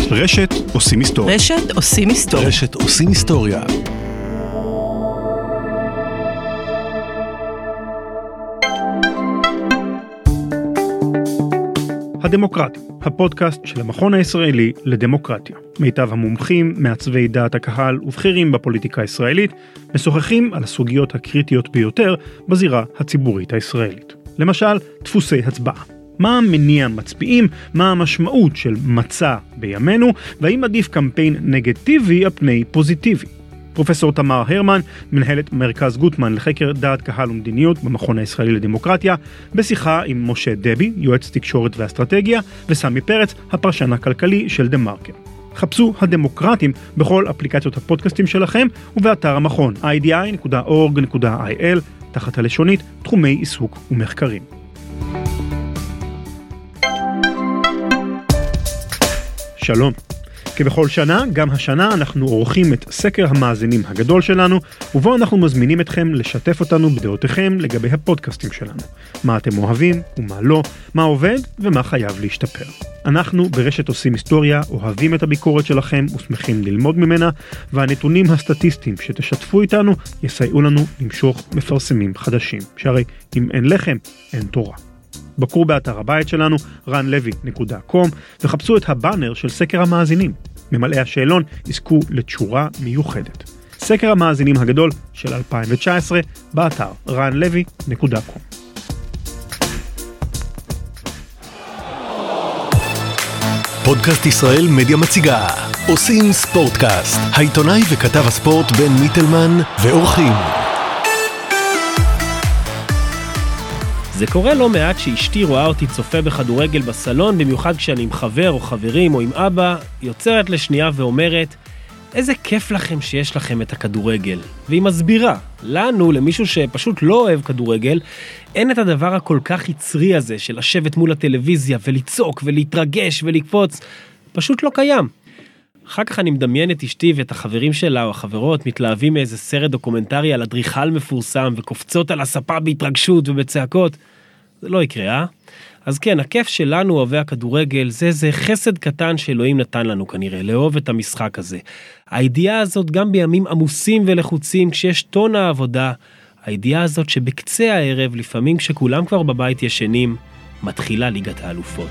רשת עושים היסטוריה. רשת עושים היסטוריה. רשת עושים היסטוריה. הדמוקרטיה, הפודקאסט של המכון הישראלי לדמוקרטיה. מיטב המומחים, מעצבי דעת הקהל ובכירים בפוליטיקה הישראלית, משוחחים על הסוגיות הקריטיות ביותר בזירה הציבורית הישראלית. למשל, דפוסי הצבעה. מה מניע מצביעים, מה המשמעות של מצע בימינו, והאם עדיף קמפיין נגטיבי על פני פוזיטיבי. פרופסור תמר הרמן, מנהלת מרכז גוטמן לחקר דעת קהל ומדיניות במכון הישראלי לדמוקרטיה, בשיחה עם משה דבי, יועץ תקשורת ואסטרטגיה, וסמי פרץ, הפרשן הכלכלי של דה מרקר. חפשו הדמוקרטים בכל אפליקציות הפודקאסטים שלכם ובאתר המכון idi.org.il תחת הלשונית תחומי עיסוק ומחקרים. שלום. כבכל שנה, גם השנה אנחנו עורכים את סקר המאזינים הגדול שלנו, ובו אנחנו מזמינים אתכם לשתף אותנו בדעותיכם לגבי הפודקאסטים שלנו. מה אתם אוהבים ומה לא, מה עובד ומה חייב להשתפר. אנחנו ברשת עושים היסטוריה, אוהבים את הביקורת שלכם ושמחים ללמוד ממנה, והנתונים הסטטיסטיים שתשתפו איתנו יסייעו לנו למשוך מפרסמים חדשים, שהרי אם אין לחם, אין תורה. בקרו באתר הבית שלנו, ranlevy.com, וחפשו את הבאנר של סקר המאזינים. ממלאי השאלון יזכו לתשורה מיוחדת. סקר המאזינים הגדול של 2019, באתר ranlevy.com. פודקאסט ישראל מדיה מציגה עושים ספורטקאסט, העיתונאי וכתב הספורט בן מיטלמן ואורחים. זה קורה לא מעט שאשתי רואה אותי צופה בכדורגל בסלון, במיוחד כשאני עם חבר או חברים או עם אבא, יוצרת לשנייה ואומרת, איזה כיף לכם שיש לכם את הכדורגל. והיא מסבירה, לנו, למישהו שפשוט לא אוהב כדורגל, אין את הדבר הכל כך יצרי הזה של לשבת מול הטלוויזיה ולצעוק ולהתרגש ולקפוץ, פשוט לא קיים. אחר כך אני מדמיין את אשתי ואת החברים שלה או החברות מתלהבים מאיזה סרט דוקומנטרי על אדריכל מפורסם וקופצות על הספה בהתרגשות ובצעקות. זה לא יקרה, אז כן, הכיף שלנו אוהבי הכדורגל זה איזה חסד קטן שאלוהים נתן לנו כנראה, לאהוב את המשחק הזה. הידיעה הזאת גם בימים עמוסים ולחוצים כשיש טון העבודה, הידיעה הזאת שבקצה הערב, לפעמים כשכולם כבר בבית ישנים, מתחילה ליגת האלופות.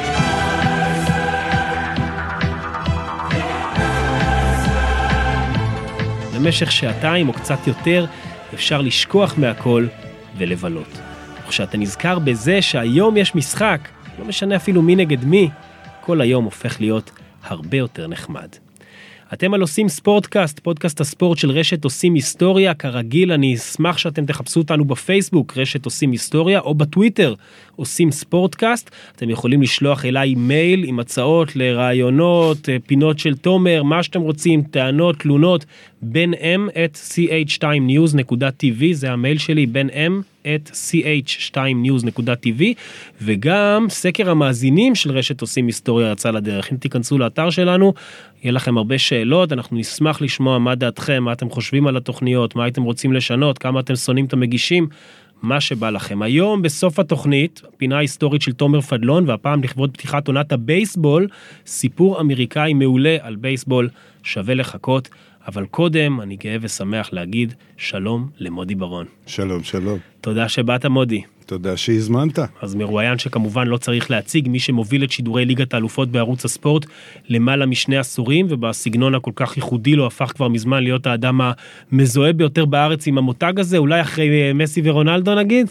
במשך שעתיים או קצת יותר אפשר לשכוח מהכל ולבלות. וכשאתה נזכר בזה שהיום יש משחק, לא משנה אפילו מי נגד מי, כל היום הופך להיות הרבה יותר נחמד. אתם על עושים ספורטקאסט, פודקאסט הספורט של רשת עושים היסטוריה. כרגיל אני אשמח שאתם תחפשו אותנו בפייסבוק, רשת עושים היסטוריה, או בטוויטר, עושים ספורטקאסט. אתם יכולים לשלוח אליי מייל עם הצעות לרעיונות, פינות של תומר, מה שאתם רוצים, טענות, תלונות, benm@ch2news.tv, זה המייל שלי, benm@ch2news.tv, וגם סקר המאזינים של רשת עושים היסטוריה יצא לדרך. אם תיכנסו לאתר שלנו, יהיה לכם הרבה שאלות, אנחנו נשמח לשמוע מה דעתכם, מה אתם חושבים על התוכניות, מה אתם רוצים לשנות, כמה אתם שונאים את המגישים, מה שבא לכם. היום בסוף התוכנית, פינה היסטורית של תומר פדלון, והפעם לכבוד פתיחת עונת הבייסבול, סיפור אמריקאי מעולה על בייסבול, שווה לחכות, אבל קודם אני גאה ושמח להגיד שלום למודי ברון. שלום, שלום. תודה שבאת מודי. תודה שהזמנת. אז מרואיין שכמובן לא צריך להציג, מי שמוביל את שידורי ליגת האלופות בערוץ הספורט למעלה משני עשורים, ובסגנון הכל כך ייחודי לו הפך כבר מזמן להיות האדם המזוהה ביותר בארץ עם המותג הזה, אולי אחרי מסי ורונלדו נגיד?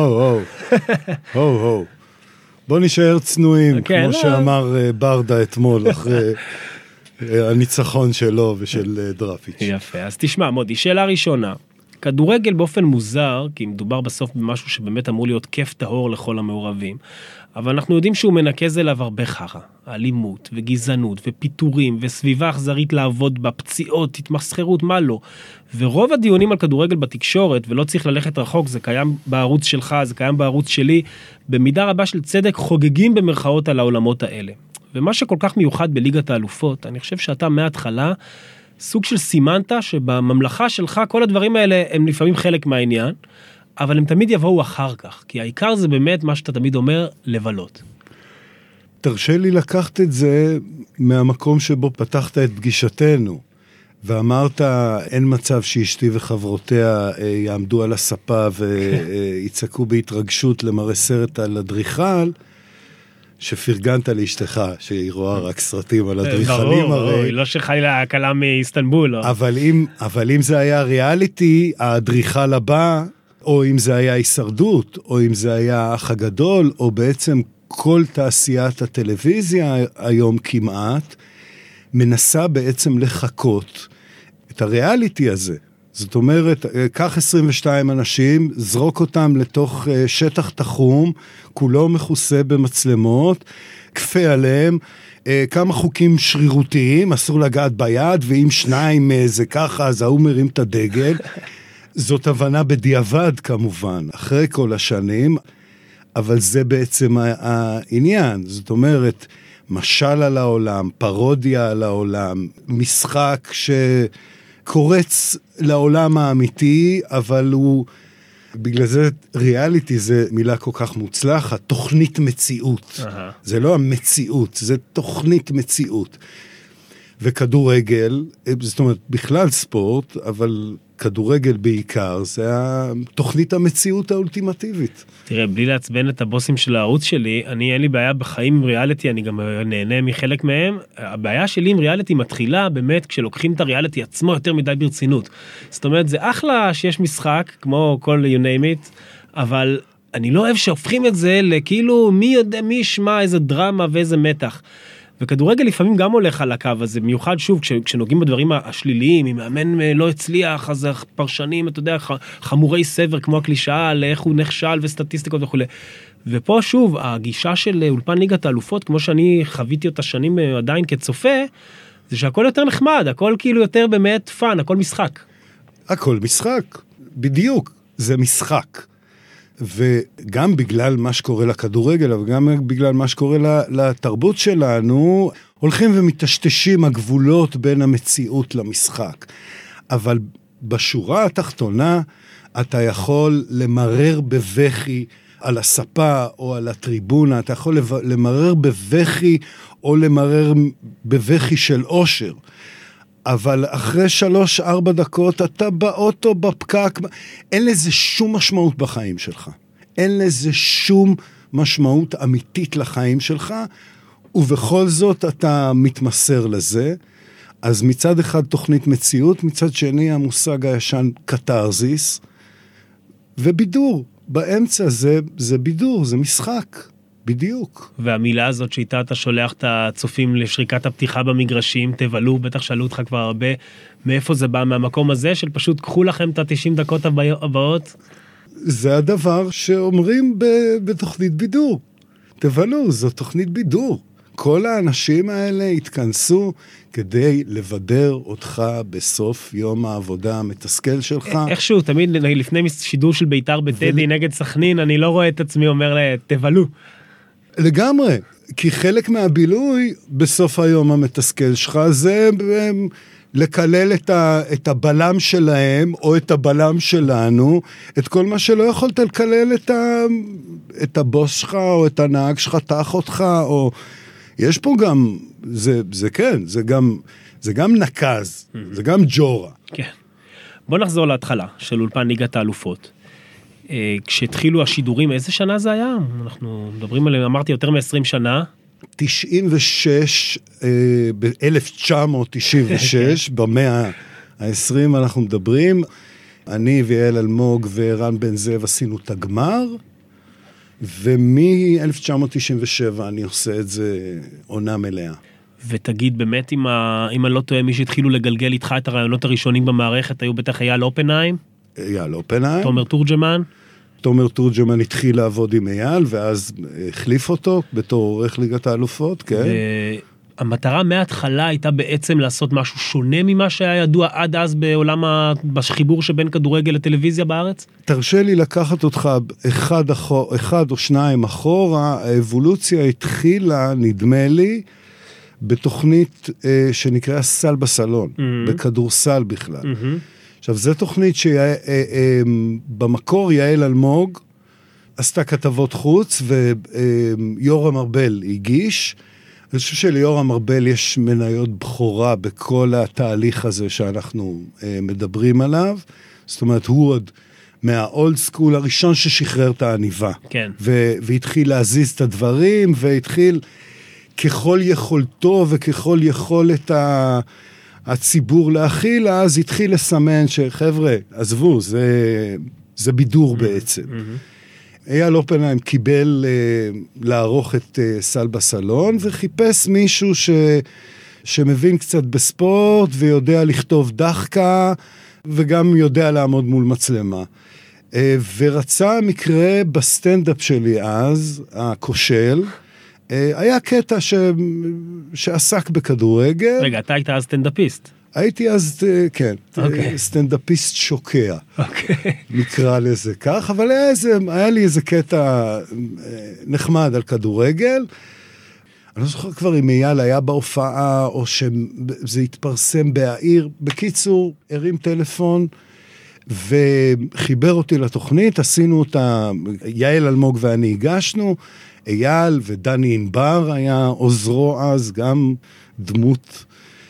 בוא נשאר צנועים, כמו שאמר ברדה אתמול, אחרי הניצחון שלו ושל דרפיץ'. יפה, אז תשמע מודי, שאלה ראשונה. כדורגל באופן מוזר, כי מדובר בסוף במשהו שבאמת אמור להיות כיף טהור לכל המעורבים, אבל אנחנו יודעים שהוא מנקז אליו הרבה חרא, אלימות וגזענות ופיטורים וסביבה אכזרית לעבוד בפציעות, התמסחרות, מה לא. ורוב הדיונים על כדורגל בתקשורת, ולא צריך ללכת רחוק, זה קיים בערוץ שלך, זה קיים בערוץ שלי, במידה רבה של צדק חוגגים במרכאות על העולמות האלה. ומה שכל כך מיוחד בליגת האלופות, אני חושב שאתה מההתחלה סוג של סימנת שבממלכה שלך כל הדברים האלה הם לפעמים חלק מהעניין, אבל הם תמיד יבואו אחר כך, כי העיקר זה באמת מה שאתה תמיד אומר, לבלות. תרשה לי לקחת את זה מהמקום שבו פתחת את פגישתנו, ואמרת, אין מצב שאשתי וחברותיה יעמדו על הספה ויצעקו בהתרגשות למראה סרט על אדריכל, שפרגנת לאשתך, שהיא רואה רק סרטים על אדריכלים. ברור, לא שחיילה הקלה מאיסטנבול. אבל אם זה היה ריאליטי, האדריכל הבא, או אם זה היה הישרדות, או אם זה היה האח הגדול, או בעצם כל תעשיית הטלוויזיה היום כמעט, מנסה בעצם לחכות את הריאליטי הזה. זאת אומרת, קח 22 אנשים, זרוק אותם לתוך שטח תחום, כולו מכוסה במצלמות, כפה עליהם, כמה חוקים שרירותיים, אסור לגעת ביד, ואם שניים זה ככה, אז ההוא מרים את הדגל. זאת הבנה בדיעבד כמובן, אחרי כל השנים, אבל זה בעצם העניין. זאת אומרת, משל על העולם, פרודיה על העולם, משחק שקורץ לעולם האמיתי, אבל הוא, בגלל זה ריאליטי זה מילה כל כך מוצלחת, תוכנית מציאות. זה לא המציאות, זה תוכנית מציאות. וכדורגל, זאת אומרת, בכלל ספורט, אבל כדורגל בעיקר, זה תוכנית המציאות האולטימטיבית. תראה, בלי לעצבן את הבוסים של הערוץ שלי, אין לי בעיה בחיים עם ריאליטי, אני גם נהנה מחלק מהם. הבעיה שלי עם ריאליטי מתחילה באמת כשלוקחים את הריאליטי עצמו יותר מדי ברצינות. זאת אומרת, זה אחלה שיש משחק, כמו כל you name it, אבל אני לא אוהב שהופכים את זה לכאילו מי יודע, מי ישמע איזה דרמה ואיזה מתח. וכדורגל לפעמים גם הולך על הקו הזה, מיוחד שוב, כשנוגעים בדברים השליליים, אם מאמן לא הצליח, אז פרשנים, אתה יודע, חמורי סבר, כמו הקלישאה, לאיך הוא נכשל וסטטיסטיקות וכו'. ופה שוב, הגישה של אולפן ליגת האלופות, כמו שאני חוויתי אותה שנים עדיין כצופה, זה שהכל יותר נחמד, הכל כאילו יותר באמת פן, הכל משחק. הכל משחק, בדיוק, זה משחק. וגם בגלל מה שקורה לכדורגל, אבל גם בגלל מה שקורה לתרבות שלנו, הולכים ומטשטשים הגבולות בין המציאות למשחק. אבל בשורה התחתונה, אתה יכול למרר בבכי על הספה או על הטריבונה, אתה יכול למרר בבכי או למרר בבכי של אושר. אבל אחרי 3-4 דקות אתה באוטו, בפקק, אין לזה שום משמעות בחיים שלך. אין לזה שום משמעות אמיתית לחיים שלך, ובכל זאת אתה מתמסר לזה. אז מצד אחד תוכנית מציאות, מצד שני המושג הישן קטרזיס, ובידור. באמצע זה בידור, זה משחק. בדיוק. והמילה הזאת שאיתה אתה שולח את הצופים לשריקת הפתיחה במגרשים, תבלו, בטח שאלו אותך כבר הרבה, מאיפה זה בא, מהמקום הזה של פשוט קחו לכם את 90 דקות הבאות? זה הדבר שאומרים בתוכנית בידור. תבלו, זו תוכנית בידור. כל האנשים האלה התכנסו כדי לבדר אותך בסוף יום העבודה המתסכל שלך. איכשהו, תמיד לפני שידור של ביתר בטדי נגד סכנין, אני לא רואה את עצמי אומר תבלו. לגמרי, כי חלק מהבילוי בסוף היום המתסכל שלך זה לקלל את הבלם שלהם או את הבלם שלנו, את כל מה שלא יכולת לקלל את הבוס שלך או את הנהג שלך תח אותך, או יש פה גם, זה כן, זה גם נקז, זה גם ג'ורה. כן. בוא נחזור להתחלה של אולפן ליגת האלופות. כשהתחילו השידורים, איזה שנה זה היה? אנחנו מדברים עליהם, אמרתי, יותר מ-20 שנה. 96, ב-1996, במאה ה-20 אנחנו מדברים. אני ויעל אלמוג ורן בן זאב עשינו את הגמר, ומ-1997 אני עושה את זה עונה מלאה. ותגיד, באמת, אם אני לא טועה, מי שהתחילו לגלגל איתך את הרעיונות הראשונים במערכת, היו בטח אייל אופנהיים? אייל אופנהיים. תומר תורג'מן? תומר תורג'מן התחיל לעבוד עם אייל, ואז החליף אותו בתור עורך ליגת האלופות, כן. והמטרה מההתחלה הייתה בעצם לעשות משהו שונה ממה שהיה ידוע עד אז בעולם בחיבור שבין כדורגל לטלוויזיה בארץ? תרשה לי לקחת אותך אחד או שניים אחורה, האבולוציה התחילה, נדמה לי, בתוכנית שנקרא סל בסלון, בכדורסל בכלל. עכשיו, זו תוכנית שבמקור יעל אלמוג עשתה כתבות חוץ, ויורם ארבל הגיש. אני חושב שליורם ארבל יש מניות בכורה בכל התהליך הזה שאנחנו מדברים עליו. זאת אומרת, הוא עוד מהאולד סקול הראשון ששחרר את העניבה. כן. והתחיל להזיז את הדברים, והתחיל ככל יכולתו וככל יכולת הציבור להכיל, אז התחיל לסמן שחבר'ה, עזבו, זה בידור בעצם. אייל אופנהיים קיבל לערוך את סל בסלון, וחיפש מישהו שמבין קצת בספורט, ויודע לכתוב דחקה, וגם יודע לעמוד מול מצלמה. ורצה מקרה בסטנדאפ שלי אז, הכושל, היה קטע שעסק בכדורגל. רגע, אתה היית אז סטנדאפיסט. הייתי אז, כן, סטנדאפיסט שוקע. נקרא לזה כך, אבל היה לי איזה קטע נחמד על כדורגל. אני לא זוכר כבר אם אייל היה בהופעה, או שזה התפרסם בעיר. בקיצור, הרים טלפון, וחיבר אותי לתוכנית, עשינו אותה, יעל אלמוג ואני הגשנו, אייל ודני ענבר היה עוזרו אז, גם דמות,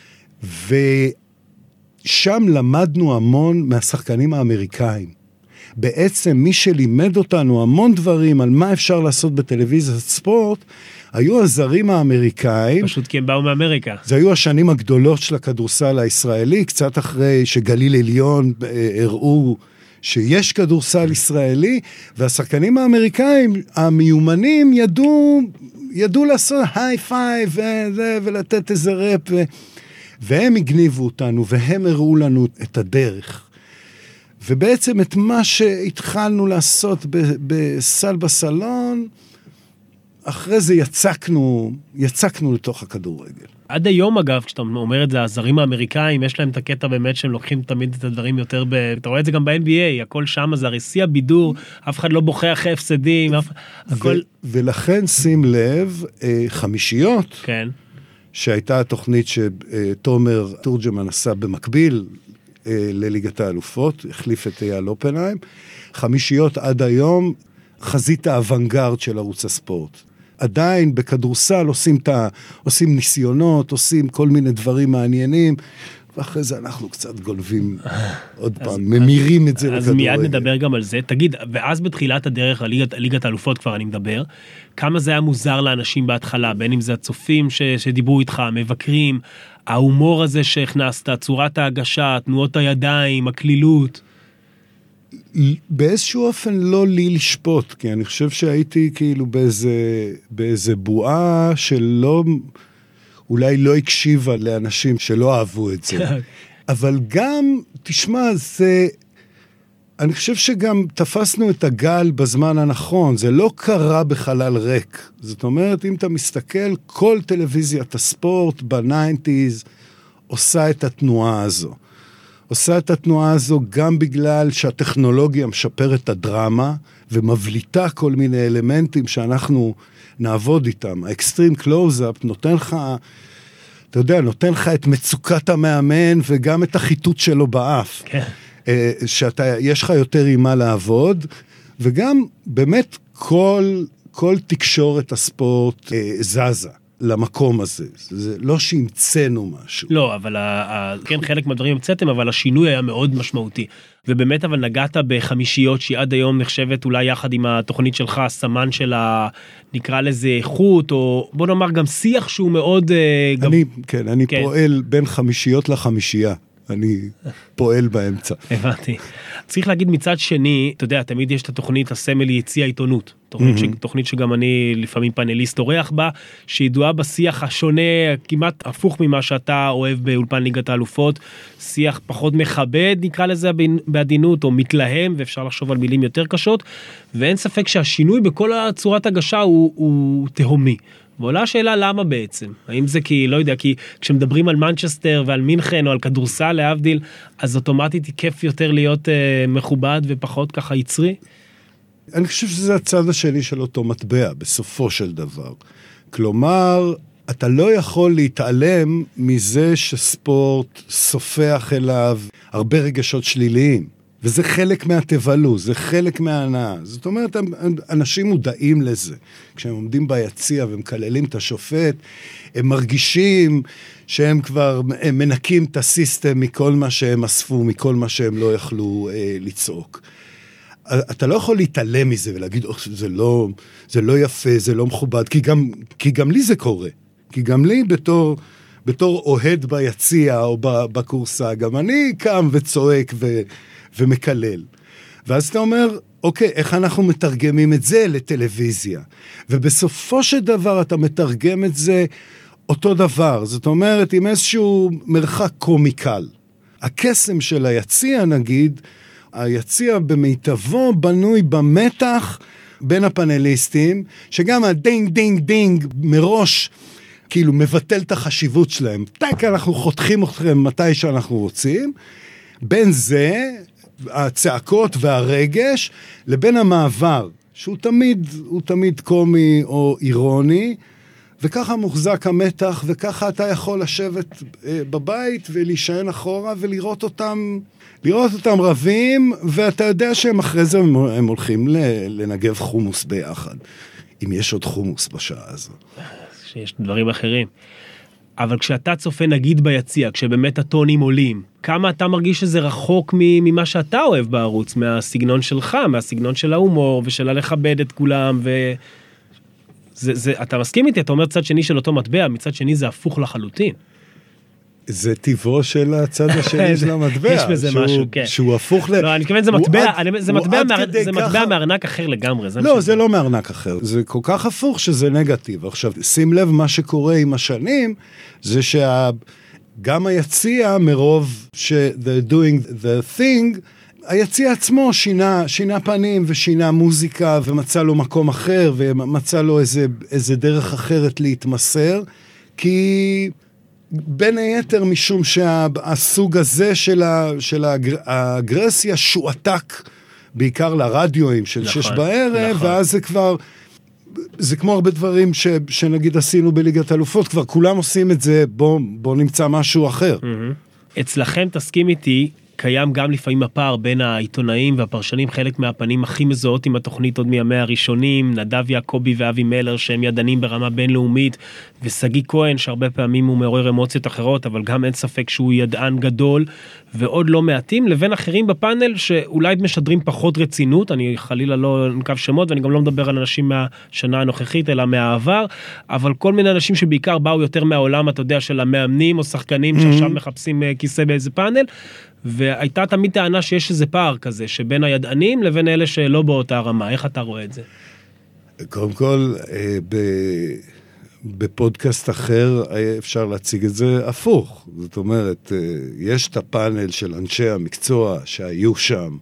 ושם למדנו המון מהשחקנים האמריקאים. בעצם מי שלימד אותנו המון דברים על מה אפשר לעשות בטלוויזיית ספורט, היו הזרים האמריקאים. פשוט כי הם באו מאמריקה. זה היו השנים הגדולות של הכדורסל הישראלי, קצת אחרי שגליל עליון הראו שיש כדורסל ישראלי, והשחקנים האמריקאים המיומנים ידעו לעשות היי פייב ולתת איזה רפ, והם הגניבו אותנו, והם הראו לנו את הדרך. ובעצם את מה שהתחלנו לעשות בסל בסלון, אחרי זה יצקנו לתוך הכדורגל. עד היום אגב, כשאתה אומר את זה, הזרים האמריקאים, יש להם את הקטע באמת שהם לוקחים תמיד את הדברים יותר אתה רואה את זה גם ב-NBA, הכל שם, זה הרי שיא הבידור, אף אחד לא בוכה אחרי הפסדים, הכל... ולכן שים לב, חמישיות, כן. שהייתה התוכנית שתומר תורג'מן עשה במקביל לליגת האלופות, החליף את אייל אופנהיים, חמישיות עד היום, חזית האוונגרד של ערוץ הספורט. עדיין בכדורסל עושים ניסיונות, עושים כל מיני דברים מעניינים, ואחרי זה אנחנו קצת גולבים עוד פעם, ממירים את זה לכדורגל. אז מיד נדבר גם על זה. תגיד, ואז בתחילת הדרך, ליגת האלופות כבר אני מדבר, כמה זה היה מוזר לאנשים בהתחלה, בין אם זה הצופים שדיברו איתך, המבקרים, ההומור הזה שהכנסת, צורת ההגשה, תנועות הידיים, הכלילות. באיזשהו אופן לא לי לשפוט, כי אני חושב שהייתי כאילו באיזה בועה שלא, אולי לא הקשיבה לאנשים שלא אהבו את זה. אבל גם, תשמע, אני חושב שגם תפסנו את הגל בזמן הנכון, זה לא קרה בחלל ריק. זאת אומרת, אם אתה מסתכל, כל טלוויזיית הספורט ב-90s עושה את התנועה הזו. עושה את התנועה הזו גם בגלל שהטכנולוגיה משפרת את הדרמה, ומבליטה כל מיני אלמנטים שאנחנו נעבוד איתם. האקסטרים קלוז-אפ נותן לך, אתה יודע, נותן לך את מצוקת המאמן, וגם את החיתות שלו באף. כן. יש לך יותר עם מה לעבוד, וגם באמת כל תקשורת הספורט זזה. למקום הזה. זה לא שהמצאנו משהו. לא, אבל כן, חלק מהדברים המצאתם, אבל השינוי היה מאוד משמעותי. ובאמת, אבל נגעת בחמישיות שהיא עד היום נחשבת אולי יחד עם התוכנית שלך, הסמן של נקרא לזה איכות, או בוא נאמר גם שיח שהוא מאוד... אני פועל בין חמישיות לחמישייה. אני פועל באמצע. הבנתי. צריך להגיד מצד שני, אתה יודע, תמיד יש את התוכנית הסמל יציע עיתונות. תוכנית שגם אני לפעמים פאנליסט אורח בה, שידועה בשיח השונה, כמעט הפוך ממה שאתה אוהב באולפן ליגת האלופות, שיח פחות מכבד, נקרא לזה בעדינות, או מתלהם, ואפשר לחשוב על מילים יותר קשות, ואין ספק שהשינוי בכל הצורת הגשה הוא תהומי. ועולה השאלה למה בעצם? האם זה כי, לא יודע, כי כשמדברים על מנצ'סטר ועל מינכן או על כדורסל להבדיל, אז אוטומטית כיף יותר להיות מכובד ופחות ככה יצרי? אני חושב שזה הצד השני של אותו מטבע, בסופו של דבר. כלומר, אתה לא יכול להתעלם מזה שספורט סופח אליו הרבה רגשות שליליים. וזה חלק מהטבלו, זה חלק מההנאה. זאת אומרת, אנשים מודעים לזה. כשהם עומדים ביציע ומקללים את השופט, הם מרגישים שהם כבר מנקים את הסיסטם מכל מה שהם אספו, מכל מה שהם לא יכלו לצעוק. אתה לא יכול להתעלם מזה ולהגיד, זה לא יפה, זה לא מכובד, כי גם לי זה קורה. כי גם לי בתור אוהד ביציע או בקורסה, גם אני קם וצועק ומקלל. ואז אתה אומר, אוקיי, איך אנחנו מתרגמים את זה לטלוויזיה? ובסופו של דבר אתה מתרגם את זה אותו דבר. זאת אומרת, עם איזשהו מרחק קומיקל. הקסם של היציע, נגיד, היציע במיטבו בנוי במתח בין הפאנליסטים, שגם הדינג דינג דינג מראש כאילו מבטל את החשיבות שלהם. תק, אנחנו חותכים אתכם מתי שאנחנו רוצים. בין זה, הצעקות והרגש, לבין המעבר, שהוא תמיד קומי או אירוני, וככה מוחזק המתח, וככה אתה יכול לשבת בבית ולהישען אחורה ולראות אותם רבים, ואתה יודע שהם אחרי זה הם הולכים לנגב חומוס ביחד, אם יש עוד חומוס בשעה הזו. שיש דברים אחרים. אבל כשאתה צופה נגיד ביציע, כשבאמת הטונים עולים, כמה אתה מרגיש שזה רחוק ממה שאתה אוהב בערוץ, מהסגנון שלך, מהסגנון של ההומור, ושל לכבד את כולם, אתה מסכים איתי? אתה אומר צד שני של אותו מטבע, מצד שני זה הפוך לחלוטין. זה טבעו של הצד השני של המטבע. יש בזה משהו, כן. שהוא הפוך לא, אני מתכוון, זה מטבע מארנק אחר לגמרי. לא, זה לא מארנק אחר. זה כל כך הפוך שזה נגטיב. עכשיו, שים לב מה שקורה עם השנים, זה שגם היציע, מרוב they're doing the thing, היציע עצמו שינה פנים ושינה מוזיקה, ומצא לו מקום אחר, ומצא לו איזה דרך אחרת להתמסר, כי בין היתר משום שהסוג הזה של האגרסיה שועתק בעיקר לרדיואים של 6 בערב, ואז זה כמו הרבה דברים שנגיד עשינו בליגת אלופות, כבר כולם עושים את זה, בוא נמצא משהו אחר. אצלכם, תסכים איתי, קיים גם לפעמים הפער בין העיתונאים והפרשנים, חלק מהפנים הכי מזוהות עם התוכנית עוד מימי הראשונים, נדב יעקבי ואבי מלר שהם ידענים ברמה בינלאומית, וסגי כהן שהרבה פעמים הוא מעורר אמוציות אחרות, אבל גם אין ספק שהוא ידען גדול, ועוד לא מעטים, לבין אחרים בפאנל שאולי משדרים פחות רצינות, אני חלילה לא נקב שמות, ואני גם לא מדבר על אנשים מהשנה הנוכחית, אלא מהעבר, אבל כל מיני אנשים שבעיקר באו יותר מהעולם, אתה יודע, של המאמנים או שחקנים שעכשיו מחפשים כיסא באיזה פאנל, והייתה תמיד טענה שיש איזה פער כזה, שבין הידענים לבין אלה שלא באותה רמה. איך אתה רואה את זה? קודם כל, בפודקאסט אחר אפשר להציג את זה הפוך. זאת אומרת, יש את הפאנל של אנשי המקצוע שהיו שם,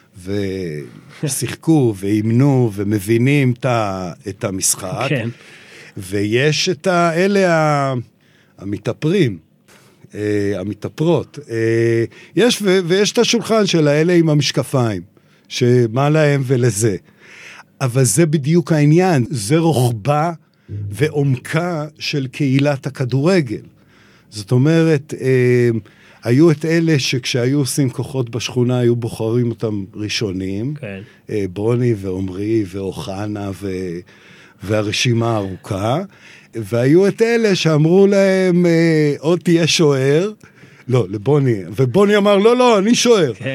ושיחקו ואימנו ומבינים את המשחק. כן. ויש את אלה המתאפרים. המתאפרות. ויש את השולחן של האלה עם המשקפיים, שמה להם ולזה. אבל זה בדיוק העניין, זה רוחבה ועומקה של קהילת הכדורגל. זאת אומרת, היו את אלה שכשהיו עושים כוחות בשכונה, היו בוחרים אותם ראשונים, כן. ברוני ועומרי ואוחנה והרשימה הארוכה, והיו את אלה שאמרו להם, עוד תהיה שוער, לא, לבוני, ובוני אמר, לא, אני שוער. כן.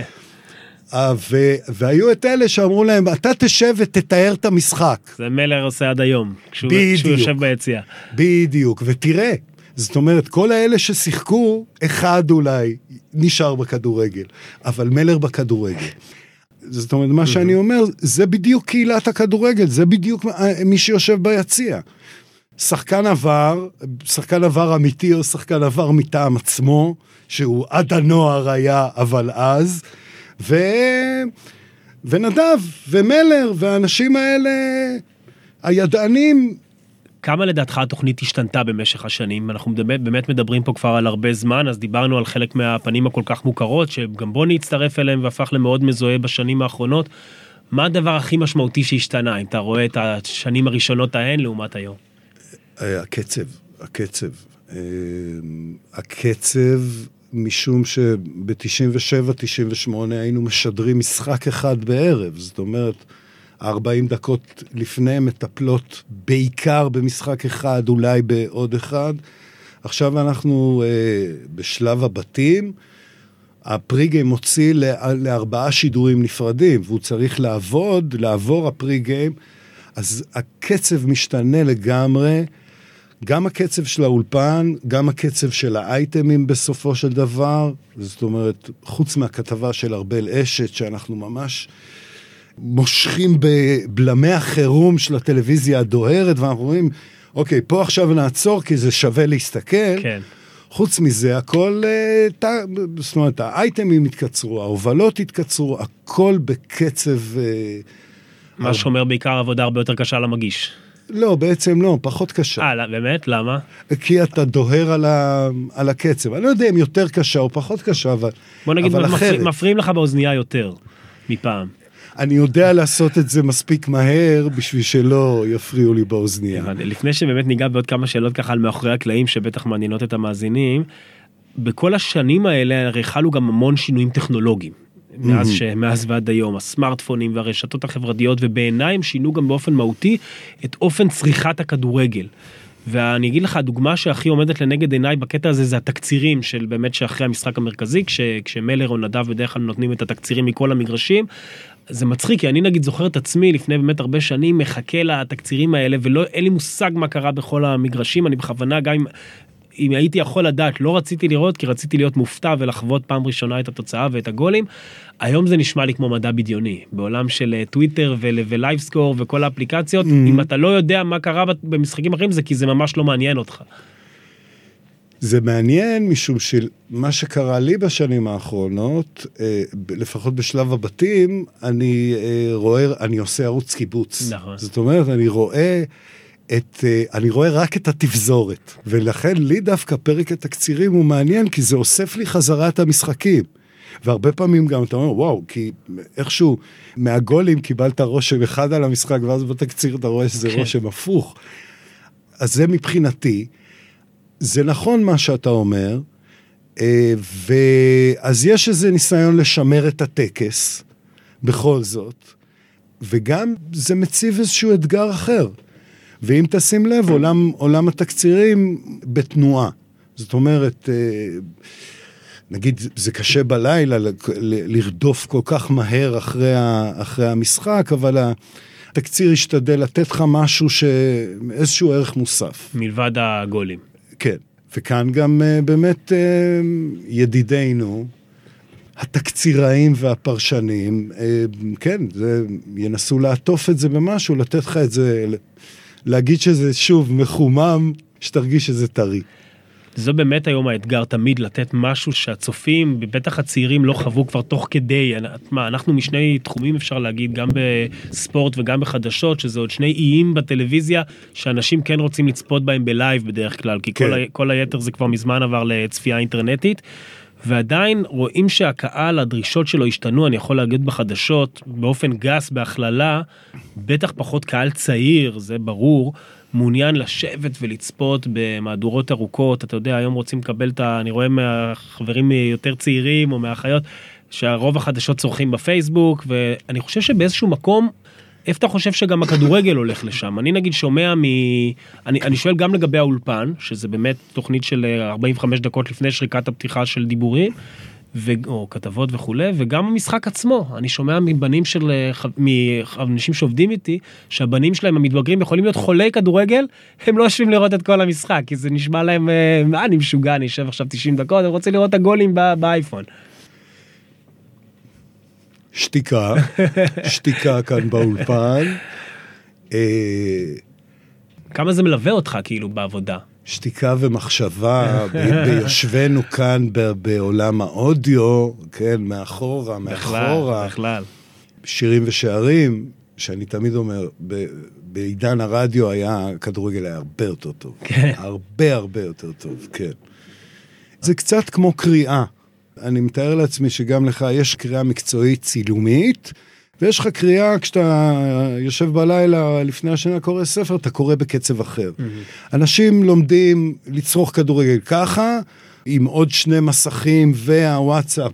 והיו את אלה שאמרו להם, אתה תשב ותתאר את המשחק. זה מלר עושה עד היום, כשהוא יושב ביציאה. בדיוק, ותראה, זאת אומרת, כל האלה ששיחקו, אחד אולי נשאר בכדורגל, אבל מלר בכדורגל. זאת אומרת, מה שאני אומר, זה בדיוק קהילת הכדורגל, זה בדיוק מי שיושב ביציאה. שחקן עבר אמיתי, או שחקן עבר מטעם עצמו, שהוא עד הנוער היה, אבל אז, ונדב, ומלר, והאנשים האלה, הידענים. כמה לדעתך התוכנית השתנתה במשך השנים? אנחנו באמת מדברים פה כבר על הרבה זמן, אז דיברנו על חלק מהפנים הכל כך מוכרות, שגם בוני הצטרף אליהם והפך למאוד מזוהה בשנים האחרונות. מה הדבר הכי משמעותי שהשתנה, אם אתה רואה את השנים הראשונות ההן לעומת היום? הקצב משום שב-97-98 היינו משדרים משחק אחד בערב, זאת אומרת, 40 דקות לפני מטפלות בעיקר במשחק אחד, אולי בעוד אחד. עכשיו אנחנו בשלב הבתים, הפריגיים מוציא ל4 שידורים נפרדים, והוא צריך לעבור הפריגיים, אז הקצב משתנה לגמרי, גם הקצב של האולפן, גם הקצב של האייטמים בסופו של דבר, זאת אומרת, חוץ מהכתבה של ארבל אשת, שאנחנו ממש מושכים בבלמי החירום של הטלוויזיה הדוהרת, ואנחנו רואים, אוקיי, פה עכשיו נעצור, כי זה שווה להסתכל. כן. חוץ מזה, הכל, זאת אומרת, האייטמים התקצרו, ההובלות התקצרו, הכל בקצב... מה שאומר בעיקר עבודה הרבה יותר קשה למגיש. לא, בעצם לא, פחות קשה. באמת? למה? כי אתה דוהר על הקצב. אני לא יודע אם יותר קשה או פחות קשה, אבל אחרת. בוא נגיד, מפריעים לך באוזנייה יותר מפעם. אני יודע לעשות את זה מספיק מהר, בשביל שלא יפריעו לי באוזנייה. לפני שבאמת ניגע בעוד כמה שאלות ככה על מאחורי הקלעים, שבטח מעניינות את המאזינים, בכל השנים האלה הרי חלו גם המון שינויים טכנולוגיים. מאז ועד היום, הסמארטפונים והרשתות החברתיות, ובעיניי הם שינו גם באופן מהותי את אופן צריכת הכדורגל. ואני אגיד לך, הדוגמה שהכי עומדת לנגד עיניי בקטע הזה, זה התקצירים של באמת שאחרי המשחק המרכזי, כשמלר או נדב בדרך כלל נותנים את התקצירים מכל המגרשים, זה מצחיק, כי אני נגיד זוכר את עצמי לפני באמת הרבה שנים, מחכה לתקצירים האלה, ואין לי מושג מה קרה בכל המגרשים, אני בכוונה גם אם הייתי יכול לדעת, לא רציתי לראות, כי רציתי להיות מופתע ולחוות פעם ראשונה את התוצאה ואת הגולים. היום זה נשמע לי כמו מדע בדיוני, בעולם של טוויטר ולייב סקור וכל האפליקציות, אם אתה לא יודע מה קרה במשחקים אחרים, זה כי זה ממש לא מעניין אותך. זה מעניין משום שמה שקרה לי בשנים האחרונות, לפחות בשלב הבתים, אני עושה ערוץ קיבוץ. נכון. זאת אומרת, אני רואה רק את התפזורת, ולכן לי דווקא פרק התקצירים הוא מעניין, כי זה אוסף לי חזרה את המשחקים. והרבה פעמים גם אתה אומר, וואו, כי איכשהו מהגולים קיבלת רושם אחד על המשחק, ואז בתקציר אתה רואה שזה רושם הפוך. אז זה מבחינתי, זה נכון מה שאתה אומר, ואז יש איזה ניסיון לשמר את הטקס, בכל זאת, וגם זה מציב איזשהו אתגר אחר. ואם תשים לב, עולם התקצירים בתנועה. זאת אומרת, נגיד, זה קשה בלילה לרדוף כל כך מהר אחרי המשחק, אבל התקציר ישתדל לתת לך משהו איזשהו ערך מוסף. מלבד הגולים. כן, וכאן גם באמת ידידינו, התקציראים והפרשנים, כן, ינסו לעטוף את זה במשהו, לתת לך את זה, להגיד שזה שוב מחומם, שתרגיש שזה טרי. זו באמת היום האתגר תמיד, לתת משהו שהצופים, בטח הצעירים לא חוו כבר תוך כדי, אנחנו משני תחומים אפשר להגיד, גם בספורט וגם בחדשות, שזה עוד שני איים בטלוויזיה, שאנשים כן רוצים לצפות בהם בלייב בדרך כלל, כי כן. כל היתר זה כבר מזמן עבר לצפייה אינטרנטית, ועדיין רואים שהקהל, הדרישות שלו השתנו, אני יכול להגיד בחדשות, באופן גס, בהכללה, בטח פחות קהל צעיר, זה ברור, מעוניין לשבת ולצפות במהדורות ארוכות, אתה יודע, היום רוצים לקבל אני רואה מהחברים יותר צעירים או מהאחיות, שהרוב החדשות צורכים בפייסבוק, ואני חושב שבאיזשהו מקום, איפה אתה חושב שגם הכדורגל הולך לשם? אני נגיד שומע אני שואל גם לגבי האולפן, שזה באמת תוכנית של 45 דקות לפני שריקת הפתיחה של דיבורים, או כתבות וכו', וגם המשחק עצמו, אני שומע מאנשים שעובדים איתי, שהבנים שלהם המתבגרים יכולים להיות חולי כדורגל, הם לא יושבים לראות את כל המשחק, כי זה נשמע להם, אני משוגע, אני יושב עכשיו 90 דקות, אני רוצה לראות את הגולים באייפון. שתיקה כאן באולפן. כמה זה מלווה אותך כאילו בעבודה? שתיקה ומחשבה, ביושבנו כאן בעולם האודיו, כן, מאחורה. בכלל. שירים ושערים, שאני תמיד אומר, בעידן הרדיו הכדורגל היה הרבה יותר טוב. כן. הרבה יותר טוב, כן. זה קצת כמו קריאה. אני מתאר לעצמי שגם לך יש קריאה מקצועית צילומית, ויש לך קריאה, כשאתה יושב בלילה לפני השנה קורא ספר, אתה קורא בקצב אחר. אנשים לומדים לצרוך כדורגל ככה, עם עוד 2 מסכים והוואטסאפ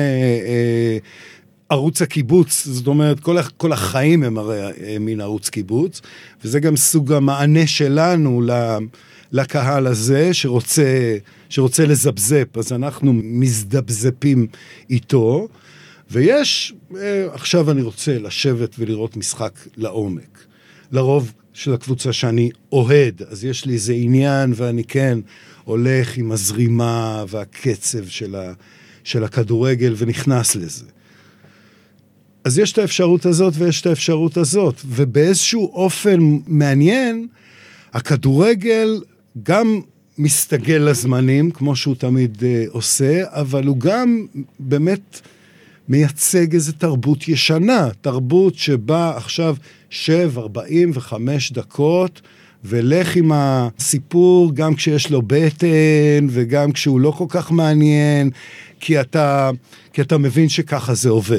ערוץ הקיבוץ, זאת אומרת, כל החיים הם הרי מין ערוץ קיבוץ, וזה גם סוג המענה שלנו לקהל הזה, שרוצה לזבזפ, אז אנחנו מזדבזפים איתו, ויש, עכשיו אני רוצה לשבת ולראות משחק לעומק. לרוב של הקבוצה שאני אוהד, אז יש לי איזה עניין, ואני כן הולך עם הזרימה והקצב של הכדורגל, ונכנס לזה. אז יש את האפשרות הזאת ויש את האפשרות הזאת, ובאיזשהו אופן מעניין, הכדורגל גם מסתגל לזמנים, כמו שהוא תמיד עושה, אבל הוא גם באמת מייצג איזו תרבות ישנה, תרבות שבה עכשיו 45 דקות, ולך עם הסיפור גם כשיש לו בטן, וגם כשהוא לא כל כך מעניין, כי אתה מבין שככה זה עובד.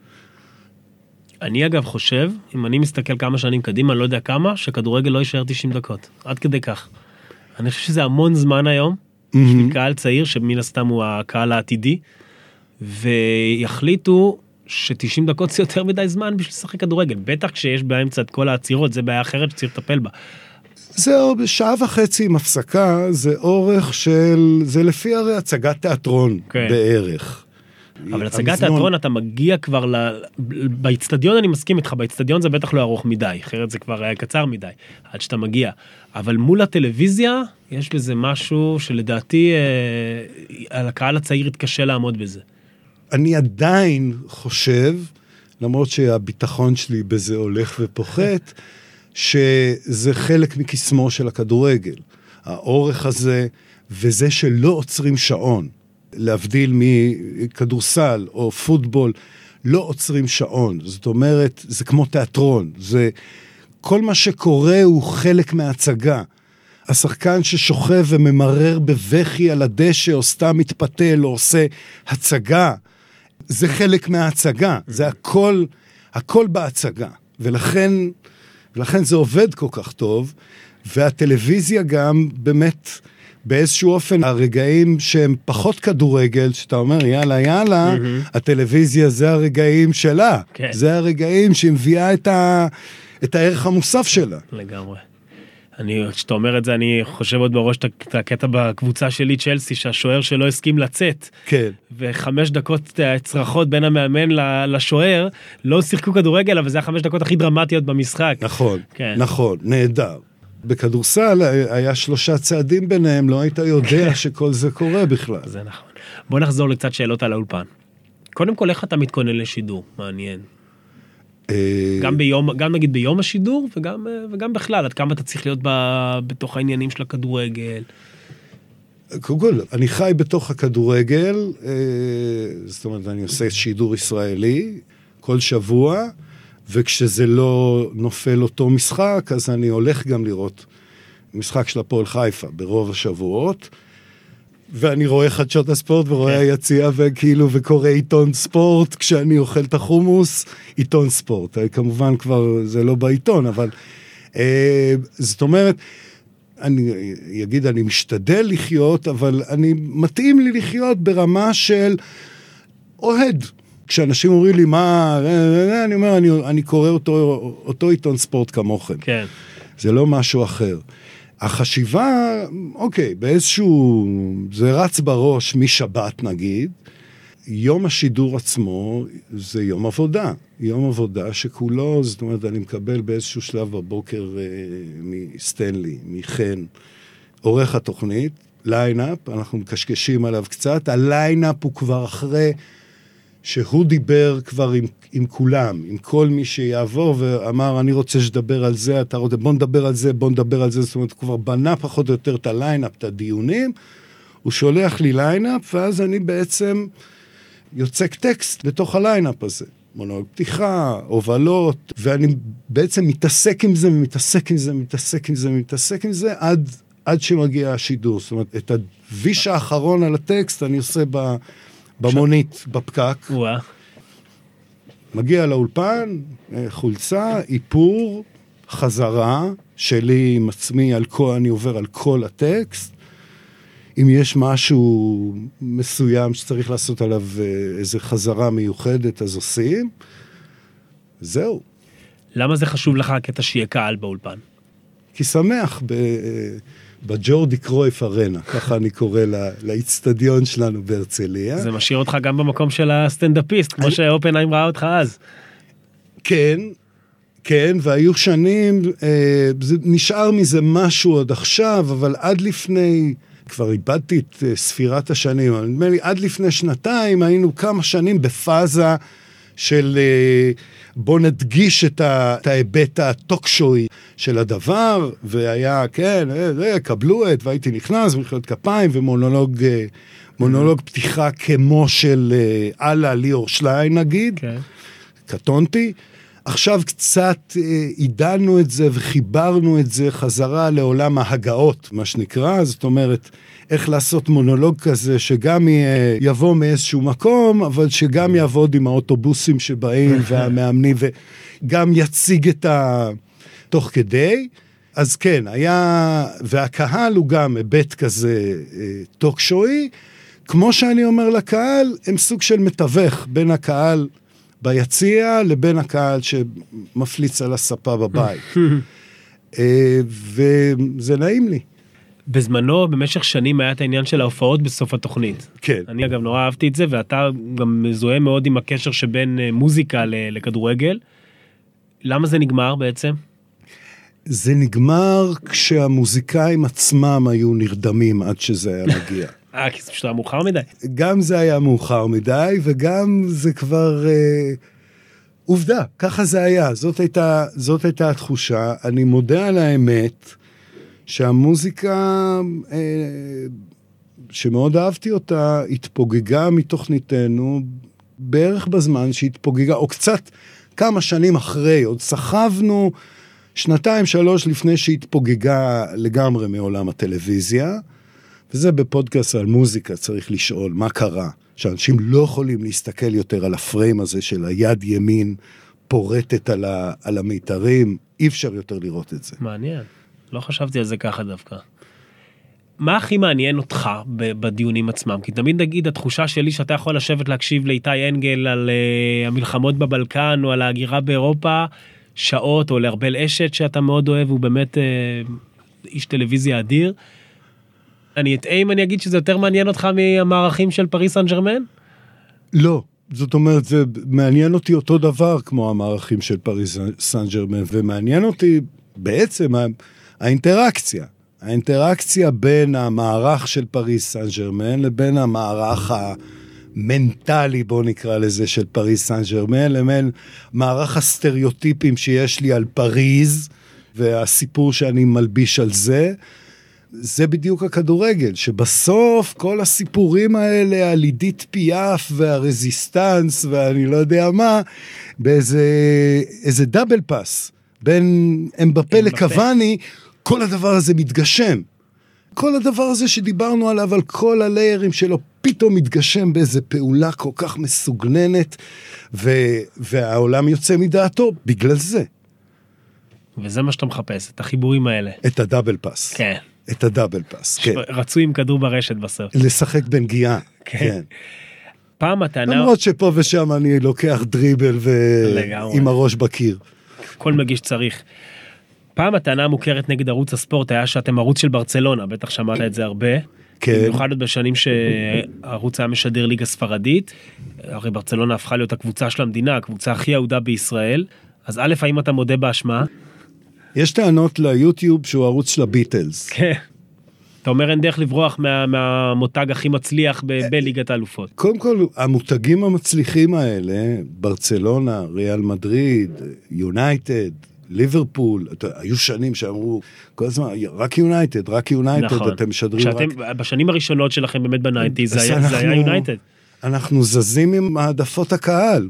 אני אגב חושב, אם אני מסתכל כמה שנים קדימה, לא יודע כמה, שכדורגל לא יישאר 90 דקות. עד כדי כך. אני חושב שזה המון זמן היום, בשביל קהל צעיר, שמן הסתם הוא הקהל העתידי, ויחליטו ש90 דקות זה יותר מדי זמן בשביל לשחק כדורגל. בטח כשיש באמצע את כל העצירות, זה בעיה אחרת שצריך לטפל בה. זהו, בשעה וחצי עם הפסקה, זה אורך זה לפי הרי הצגת תיאטרון בערך. אבל הצגת תיאטרון אתה מגיע כבר באצטדיון, אני מסכים איתך, באצטדיון זה בטח לא ארוך מדי, אחרת זה כבר היה קצר מדי, עד שאתה מגיע. אבל מול הטלוויזיה, יש בזה משהו שלדעתי, על הקהל הצעיר יתקשה לעמוד בזה. אני עדיין חושב, למרות שהביטחון שלי בזה הולך ופוחת, שזה חלק מקסמו של הכדורגל. האורך הזה, וזה שלא עוצרים שעון. להבדיל מכדורסל או פוטבול, לא עוצרים שעון. זאת אומרת, זה כמו תיאטרון. כל מה שקורה הוא חלק מההצגה. השחקן ששוכב וממרר בבכי על הדשא, או סתם מתפתל, או עושה הצגה, זה חלק מההצגה. זה הכל בהצגה. ולכן זה עובד כל כך טוב, והטלוויזיה גם באמת, באיזשהו אופן, הרגעים שהם פחות כדורגל, שאתה אומר, יאללה, הטלוויזיה זה הרגעים שלה. כן. זה הרגעים שמביאה את הערך המוסף שלה. לגמרי. כשאתה אומר את זה, אני חושב עוד בראש את הקטע בקבוצה שלי, צ'לסי, שהשוער שלא הסכים לצאת. כן. ו5 דקות צרחות בין המאמן לשוער, לא שיחקו כדורגל, אבל זה 5 דקות הכי דרמטיות במשחק. נכון, כן. נכון, נהדר. בכדורסל היה 3 צעדים ביניהם, לא היית יודע שכל זה קורה בכלל. זה נכון. בוא נחזור לקצת שאלות על האולפן. קודם כל, איך אתה מתכונן לשידור? מעניין. גם נגיד ביום השידור, וגם בכלל, עד כמה אתה צריך להיות בתוך העניינים של הכדורגל? קודם כל, אני חי בתוך הכדורגל, זאת אומרת, אני עושה שידור ישראלי כל שבוע, וכשזה לא נופל אותו משחק, אז אני הולך גם לראות משחק של הפועל חיפה ברוב השבועות, ואני רואה חדשות הספורט ורואה היציאה וכאילו וקורא עיתון ספורט, כשאני אוכל את החומוס, עיתון ספורט. כמובן כבר זה לא בעיתון, אבל זאת אומרת, אני משתדל לחיות, אבל מתאים לי לחיות ברמה של אוהד. כשאנשים אומרים לי מה, אני אומר, אני קורא אותו עיתון ספורט כמוכם. כן. זה לא משהו אחר. החשיבה, אוקיי, באיזשהו, זה רץ בראש משבת נגיד, יום השידור עצמו זה יום עבודה. יום עבודה שכולו, זאת אומרת, אני מקבל באיזשהו שלב בבוקר מסטנלי, מחן, עורך התוכנית, ליינאפ, אנחנו מקשקשים עליו קצת, הליינאפ הוא כבר אחרי שהוא דיבר כבר עם כולם, עם כל מי שיעבור, ואמר, אני רוצה שדבר על זה, אתה רוצה, בוא נדבר על זה, זאת אומרת, כבר בנה פחות או יותר את הליינאפ, את הדיונים, הוא שולח לי ליינאפ, ואז אני בעצם יוצק טקסט לתוך הליינאפ הזה, מונולוג פתיחה, הובלות, ואני בעצם מתעסק עם זה, עד שמגיע השידור, זאת אומרת, את הוויש האחרון על הטקסט, אני עושה במונית, בפקק. מגיע לאולפן, חולצה, איפור, חזרה, שלי עם עצמי, אני עובר על כל הטקסט, אם יש משהו מסוים שצריך לעשות עליו איזו חזרה מיוחדת, אז עושים. זהו. למה זה חשוב לך הקטע שיהיה קהל באולפן? כי שמח בג'ורדי קרויף ארנה, ככה אני קורא לאצטדיון שלנו בהרצליה. זה משאיר אותך גם במקום של הסטנדאפיסט, כמו שאופנהיים ראה אותך אז. כן, כן, והיו שנים, נשאר מזה משהו עוד עכשיו, אבל עד לפני, כבר איבדתי את ספירת השנים, נדמה לי, עד לפני שנתיים היינו כמה שנים בפאזה של בוא נדגיש את ההיבט הטוקשוי של הדבר, והיה, כן, קבלו את, והייתי נכנס, מחיאות כפיים, ומונולוג פתיחה כמו של אללה ליאור שליין נגיד, קטונתי. עכשיו קצת עידנו את זה וחיברנו את זה חזרה לעולם ההגאות, מה שנקרא, זאת אומרת, איך לעשות מונולוג כזה שגם יבוא מאיזשהו מקום, אבל שגם יעבוד עם האוטובוסים שבאים והמאמנים, וגם יציג את תוך כדי. אז כן, היה, והקהל הוא גם היבט כזה טוקשוי, כמו שאני אומר לקהל, הם סוג של מתווך בין הקהל ביציע לבין הקהל שמפליץ על הספה בבית. וזה נעים לי. בזמנו, במשך שנים היה את העניין של ההופעות בסוף התוכנית. כן. אני אגב נורא אהבתי את זה, ואתה גם מזוהה מאוד עם הקשר שבין מוזיקה לכדורגל. למה זה נגמר בעצם? זה נגמר כשהמוזיקאים עצמם היו נרדמים עד שזה היה מגיע. כי זה פשוט היה מאוחר מדי. גם זה היה מאוחר מדי, וגם זה כבר עובדה, ככה זה היה. זאת הייתה התחושה. אני מודה על האמת שהמוזיקה, שמאוד אהבתי אותה, התפוגגה מתוכניתנו בערך בזמן שהתפוגגה, או קצת כמה שנים אחרי, עוד סחבנו 2-3 לפני שהתפוגגה לגמרי מעולם הטלוויזיה, וזה בפודקאסט על מוזיקה, צריך לשאול מה קרה, שאנשים לא יכולים להסתכל יותר על הפריים הזה של היד ימין פורטת על המיתרים, אי אפשר יותר לראות את זה. מעניין, לא חשבתי על זה ככה דווקא. מה הכי מעניין אותך בדיונים עצמם? כי תמיד נגיד התחושה שלי שאתה יכול לשבת להקשיב לאיתי אנגל על המלחמות בבלקן או על ההגירה באירופה, שעות, או לארבל אשת שאתה מאוד אוהב, הוא באמת איש טלוויזיה אדיר. אני אטעה אם אני אגיד שזה יותר מעניין אותך מהמערכים של פריס סן ז'רמן? לא, זאת אומרת, זה מעניין אותי אותו דבר כמו המערכים של פריס סן ז'רמן, ומעניין אותי בעצם האינטראקציה בין המערך של פריס סן ז'רמן לבין המערך המנטלי, בוא נקרא לזה, של פריס סן ז'רמן, לבין מערך הסטריאוטיפים שיש לי על פריז, והסיפור שאני מלביש על זה, זה בדיוק הכדורגל, שבסוף כל הסיפורים האלה, על עידית פיאף והרזיסטנס ואני לא יודע מה, באיזה דאבל פאס, בין אמבפה לקוואני, כל הדבר הזה מתגשם. כל הדבר הזה שדיברנו עליו, על כל הליירים שלו, פתאום מתגשם באיזה פעולה כל כך מסוגננת, והעולם יוצא מדעתו בגלל זה. וזה מה שאתה מחפש, את החיבורים האלה. את הדאבל פאס. כן. את הדאבל פאס, כן. רצו עם כדור ברשת בסוף. לשחק בנגיעה, כן. פעם הטענה... למרות שפה ושם אני לוקח דריבל עם הראש בקיר. כל מגיש צריך. פעם הטענה המוכרת נגד ערוץ הספורט היה שאתם ערוץ של ברצלונה, בטח שמעת את זה הרבה. כן. במיוחד עוד בשנים שהערוץ היה משדר ליגה ספרדית, הרי ברצלונה הפכה להיות הקבוצה של המדינה, הקבוצה הכי אהודה בישראל. אז א', האם אתה מודה באשמה? יש טענות ליוטיוב שהוא ערוץ של הביטלס. כן. אתה אומר אין דרך לברוח מהמותג הכי מצליח בליגת האלופות. קודם כל, המותגים המצליחים האלה, ברצלונה, ריאל מדריד, יונייטד, ליברפול, היו שנים שאמרו, כל הזמן, רק יונייטד, נכון. אתם משדרים רק... בשנים הראשונות שלכם באמת בניינטי, זה היה יונייטד. אנחנו זזים עם העדפות הקהל,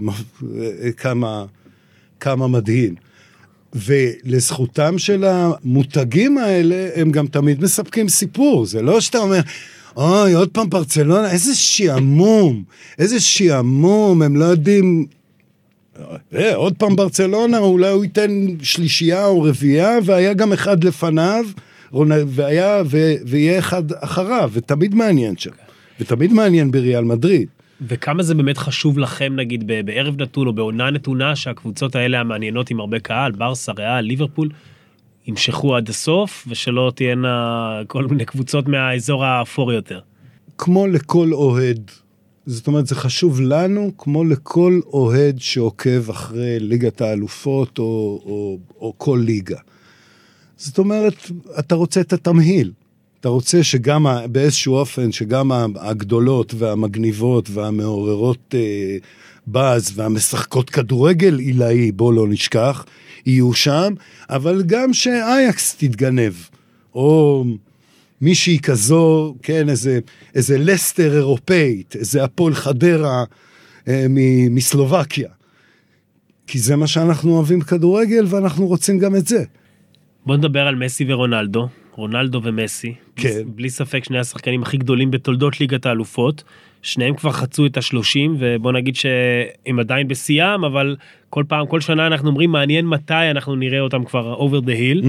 כמה מדהים. ולזכותם של המותגים האלה, הם גם תמיד מספקים סיפור. זה לא שאתה אומר, אוי, עוד פעם ברצלונה, איזה שעמום, הם לא יודעים... עוד פעם ברצלונה, אולי הוא ייתן שלישייה או רביעייה, והיה גם אחד לפניו, ויהיה אחד אחריו, ותמיד מעניין שם. ותמיד מעניין בריאל מדריד. וכמה זה באמת חשוב לכם, נגיד, בערב נתון או בעונה נתונה, שהקבוצות האלה המעניינות עם הרבה קהל, ברסה, ריאל, ליברפול, ימשכו עד הסוף, ושלא תהיינה כל מיני קבוצות מהאזור האפור יותר. כמו לכל אוהד, זאת אומרת, זה חשוב לנו, כמו לכל אוהד שעוקב אחרי ליגת האלופות, או כל ליגה. זאת אומרת, אתה רוצה את התמהיל. אתה רוצה שגם באיזשהו אופן, שגם הגדולות והמגניבות והמעוררות באז והמשחקות כדורגל עילאי, בוא לא נשכח, יהיו שם, אבל גם שאייקס תתגנב, או מישהי כזו, כן, איזה לסטר אירופאית, איזה הפועל חדרה מסלובקיה. כי זה מה שאנחנו אוהבים כדורגל, ואנחנו רוצים גם את זה. בוא נדבר על מסי ורונלדו. רונלדו ומסי, כן. בלי ספק שני השחקנים הכי גדולים בתולדות ליגת האלופות, שניהם כבר חצו את ה-30, ובוא נגיד שהם עדיין בשיאם, אבל כל פעם, כל שנה אנחנו אומרים, מעניין מתי אנחנו נראה אותם כבר over the hill.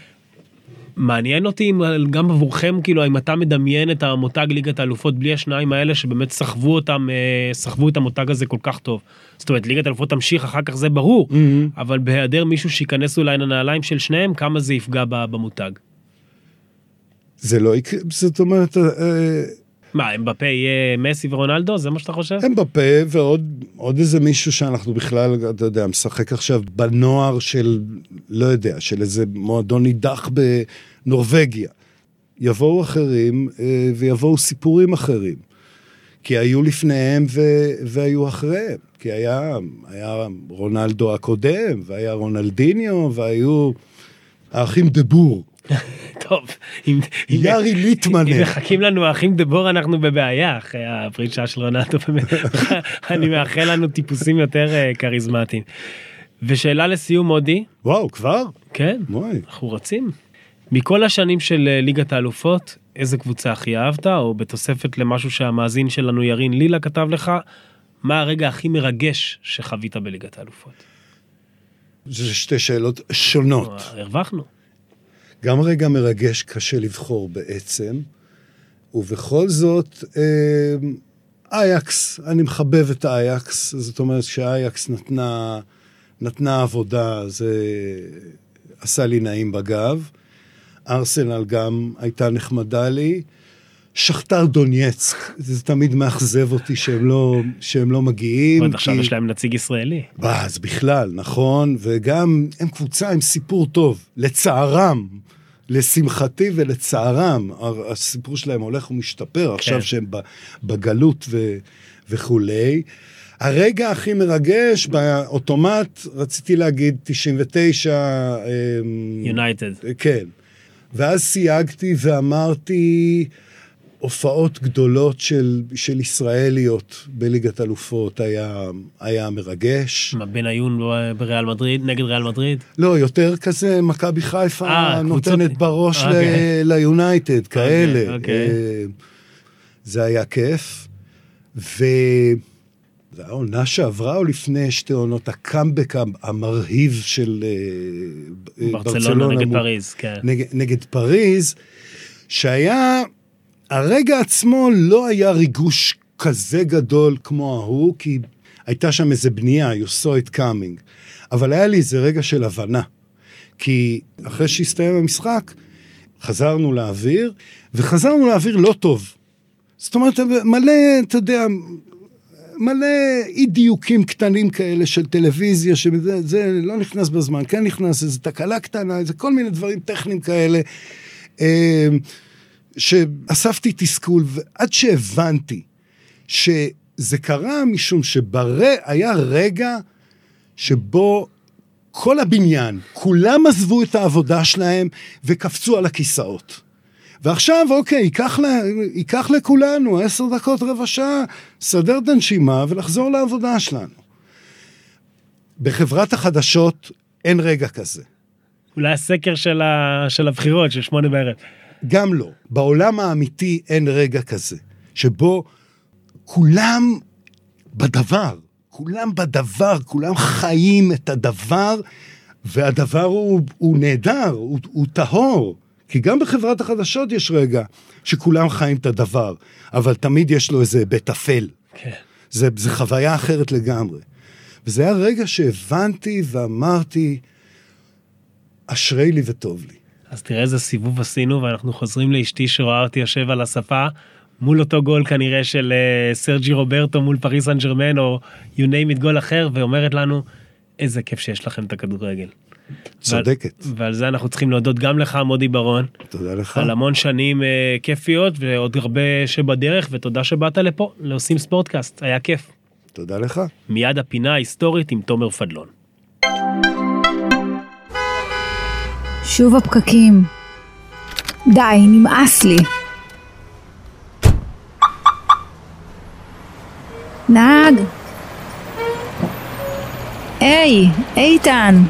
מעניין אותי גם עבורכם, כאילו, אם אתה מדמיין את המותג ליגת האלופות בלי השניים האלה, שבאמת סחבו את המותג הזה כל כך טוב. זאת אומרת, ליגת האלופות תמשיך, אחר כך זה ברור, אבל בהיעדר מישהו שיכנס אולי לנעליים של שניהם, כמה זה יפגע במותג? זה לא יקרה, זאת אומרת... מה, אמבפה יהיה מסי ורונלדו? זה מה שאתה חושב? אמבפה ועוד איזה מישהו שאנחנו בכלל, אתה יודע, משחק עכשיו בנוער של, לא יודע, של איזה מועדון נידח בנורווגיה. יבואו אחרים ויבואו סיפורים אחרים. כי היו לפניהם והיו אחריהם. כי היה רונלדו הקודם, והיה רונלדיניו, והיו האחים דבור. טוב, יארי ליטמנר. אם מחכים לנו האחים דבור, אנחנו בבעיה, אחרי הפרישה של רונלדו, אני מאחל לנו טיפוסים יותר קריזמטיים. ושאלה לסיום, מודי. וואו, כבר? כן, אנחנו רצים. מכל השנים של ליגת האלופות, איזה קבוצה הכי אהבת, או בתוספת למשהו שהמאזין שלנו ירין לילה כתב לך, מה הרגע הכי מרגש שחווית בליגת האלופות? זה שתי שאלות שונות. הרווחנו. גם רגע מרגש קשה לבחור בעצם, ובכל זאת, אייקס, אני מחבב את אייקס, זאת אומרת שאייקס נתנה עבודה, זה עשה לי נעים בגב, ארסנל גם הייתה נחמדה לי, שכתר דונייצק, זה תמיד מאכזב אותי שהם לא מגיעים. ועד עכשיו יש להם נציג ישראלי. אז בכלל, נכון, וגם הם קבוצה עם סיפור טוב, לצערם, לשמחתי ולצערם, הסיפור שלהם הולך ומשתפר, עכשיו שהם בגלות וכולי. הרגע הכי מרגש, באוטומט, רציתי להגיד 99... יונייטד. כן. ואז סייגתי ואמרתי, הופעות גדולות של ישראליות בליגת אלופות היה מרגש. מה, בניון בריאל מדריד, נגד ריאל מדריד? לא, יותר כזה, מכבי חיפה נותנת בראש ליונייטד, כאלה. זה היה כיף. זה העונה שעברה או לפני שתי עונות, הקאמבק המרהיב של ברצלונה נגד פריז, כן. נגד פריז, שהיה... הרגע עצמו לא היה ריגוש כזה גדול כמו ההוא, כי הייתה שם איזה בנייה, you saw it coming. אבל היה לי איזה רגע של הבנה. כי אחרי שהסתיים המשחק, חזרנו לאוויר, וחזרנו לאוויר לא טוב. זאת אומרת, מלא, אתה יודע, מלא אי דיוקים קטנים כאלה של טלוויזיה, שזה לא נכנס בזמן, כן נכנס, איזו תקלה קטנה, איזה כל מיני דברים טכניים כאלה, שאספתי תסכול, ועד שהבנתי שזה קרה משום היה רגע שבו כל הבניין, כולם עזבו את העבודה שלהם וקפצו על הכיסאות. ועכשיו, אוקיי, ייקח לכולנו 10 דקות, רבע שעה, סדר את הנשימה ולחזור לעבודה שלנו. בחברת החדשות אין רגע כזה. אולי הסקר של הבחירות, של 8 בערב. גם לא. בעולם האמיתי אין רגע כזה, שבו כולם בדבר, כולם חיים את הדבר, והדבר הוא נהדר, הוא טהור, כי גם בחברת החדשות יש רגע שכולם חיים את הדבר, אבל תמיד יש לו איזה בית אפל. כן. זה חוויה אחרת לגמרי. וזה היה רגע שהבנתי ואמרתי, אשרי לי וטוב לי. אז תראה איזה סיבוב עשינו, ואנחנו חוזרים לאשתי שרואה אותי יושב על השפה, מול אותו גול כנראה של סרג'י רוברטו מול פריס סן ז'רמן, או you name it גול אחר, ואומרת לנו, איזה כיף שיש לכם את הכדורגל. צודקת. ועל זה אנחנו צריכים להודות גם לך, מודי ברון. תודה לך. על המון שנים כיפיות, ועוד הרבה שבדרך, ותודה שבאת לפה, לעושים ספורטקאסט, היה כיף. תודה לך. מיד הפינה ההיסטורית עם תומר פדלון. שוב הפקקים. די, נמאס לי. נהג. היי, איתן.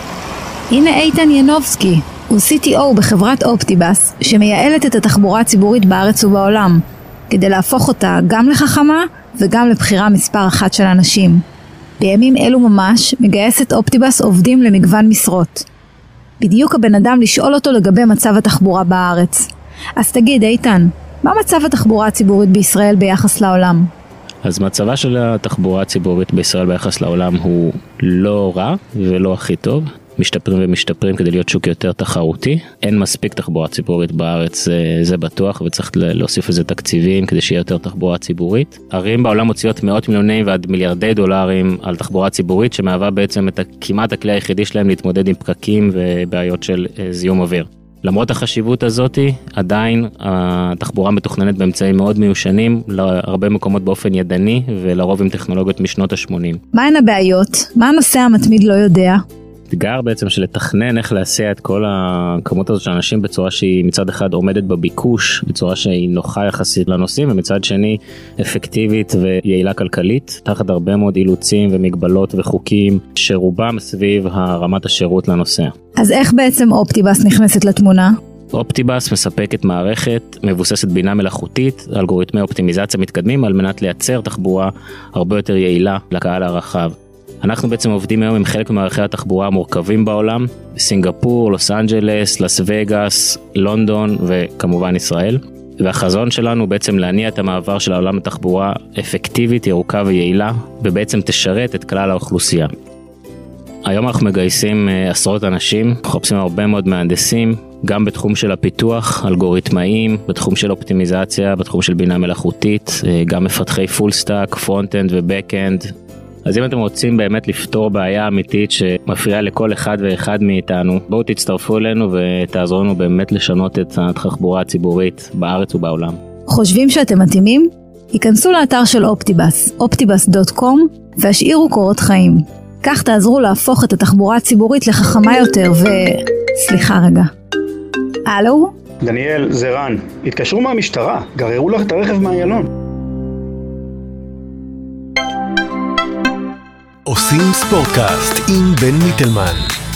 הנה איתן ינובסקי. הוא CTO בחברת אופטיבאס, שמייעלת את התחבורה הציבורית בארץ ובעולם, כדי להפוך אותה גם לחכמה וגם לבחירה מספר אחת של אנשים. בימים אלו ממש מגייסת אופטיבאס עובדים למגוון משרות. בדיוק הבן אדם לשאול אותו לגבי מצב התחבורה בארץ. אז תגיד איתן, מה מצב התחבורה הציבורית בישראל ביחס לעולם? אז מצבה של התחבורה הציבורית בישראל ביחס לעולם הוא לא רע ולא הכי טוב. משתפרים ומשתפרים כדי להיות שוק יותר תחרותי. אין מספיק תחבורה ציבורית בארץ, זה בטוח, וצריך להוסיף לזה תקציבים כדי שיהיה יותר תחבורה ציבורית. ערים בעולם מוציאות מאות מיליוני ועד מיליארדי דולרים על תחבורה ציבורית, שמהווה בעצם כמעט הכלי היחידי שלהם להתמודד עם פקקים ובעיות של זיהום אוויר. למרות החשיבות הזאת, עדיין התחבורה מתוכננת באמצעים מאוד מיושנים, להרבה מקומות באופן ידני, ולרוב עם טכנולוגיות משנות ה-80. מהן הבעיות? מה הנושא המתמיד לא יודע? אתגר בעצם של לתכנן איך להסיע את כל הכמות הזאת של אנשים בצורה שהיא מצד אחד עומדת בביקוש, בצורה שהיא נוחה יחסית לנוסעים, ומצד שני אפקטיבית ויעילה כלכלית, תחת הרבה מאוד אילוצים ומגבלות וחוקים, שרובם סביב הרמת השירות לנוסע. אז איך בעצם אופטיבאס נכנסת לתמונה? אופטיבאס מספקת מערכת מבוססת בינה מלאכותית, אלגוריתמי אופטימיזציה מתקדמים, על מנת לייצר תחבורה הרבה יותר יעילה לקהל הרחב. אנחנו בעצם עובדים היום עם חלק ממערכי התחבורה המורכבים בעולם, סינגפור, לוס אנג'לס, לס וגאס, לונדון וכמובן ישראל. והחזון שלנו בעצם להניע את המעבר של העולם לתחבורה אפקטיבית, ירוקה ויעילה, ובעצם תשרת את כלל האוכלוסייה. היום אנחנו מגייסים עשרות אנשים, חופשים הרבה מאוד מהנדסים, גם בתחום של הפיתוח, אלגוריתמאים, בתחום של אופטימיזציה, בתחום של בינה מלאכותית, גם מפתחי פול סטאק, פרונט-אנד ובק-אנד. אז אם אתם רוצים באמת לפתור בעיה אמיתית שמפריעה לכל אחד ואחד מאיתנו, בואו תצטרפו אלינו ותעזרו לנו באמת לשנות את התחבורה הציבורית בארץ ובעולם. חושבים שאתם מתאימים? היכנסו לאתר של אופטיבאס, optibus.com, והשאירו קורות חיים. כך תעזרו להפוך את התחבורה הציבורית לחכמה יותר סליחה רגע. הלו? דניאל, זה רן. התקשרו מהמשטרה, גררו לך את הרכב מהיילון. עושים ספורטקאסט עם בן מיטלמן.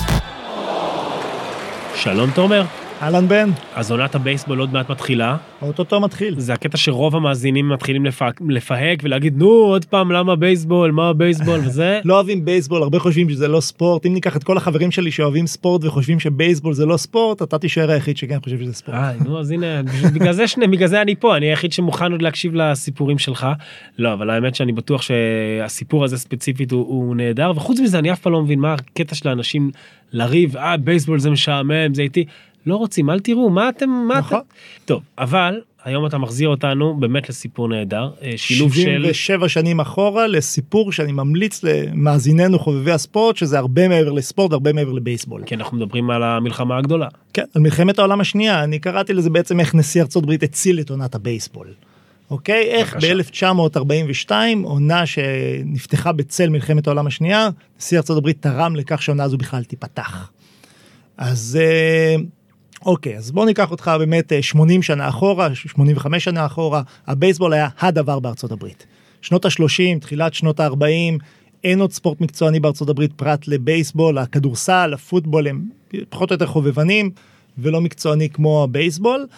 שלום תומר. אהלן בן. אז עונת הבייסבול עוד מעט מתחילה. אוטוטו מתחיל. זה הקטע שרוב המאזינים מתחילים לפהק ולהגיד, נו, עוד פעם, למה בייסבול, מה בייסבול וזה. לא אוהבים בייסבול, הרבה חושבים שזה לא ספורט. אם ניקח את כל החברים שלי שאוהבים ספורט וחושבים שבייסבול זה לא ספורט, אתה תישאר היחיד שכן חושב שזה ספורט. נו, אז הנה, בגלל זה אני פה, אני היחיד שמוכן עוד להקשיב לסיפורים שלך. לא, אבל האמת שאני בטוח שהסיפור הזה ספציפית הוא נהדר, וחוץ מזה אני אף פעם לא מבין מה הקטע של האנשים לריב, בייסבול זה משעמם, זה איתי. לא רוצים, אל תראו, מה אתם... טוב, אבל היום אתה מחזיר אותנו באמת לסיפור נהדר, שילוב של... 77 שנים אחורה לסיפור שאני ממליץ למאזיננו חובבי הספורט, שזה הרבה מעבר לספורט, הרבה מעבר לבייסבול. כן, אנחנו מדברים על המלחמה הגדולה. כן, על מלחמת העולם השנייה, אני קראתי לזה בעצם איך נשיא ארצות הברית הציל את עונת הבייסבול. אוקיי? איך ב-1942, עונה שנפתחה בצל מלחמת העולם השנייה, נשיא ארצות הברית תרם לכך שהעונה הזו בכלל תיפתח. אז... אוקיי, אז בוא ניקח אותך באמת 80 שנה אחורה, 85 שנה אחורה, הבייסבול היה הדבר בארצות הברית. שנות ה-30, תחילת שנות ה-40, אין עוד ספורט מקצועני בארצות הברית פרט לבייסבול, הכדורסל, הפוטבול הם פחות או יותר חובבנים, ולא מקצועני כמו הבייסבול.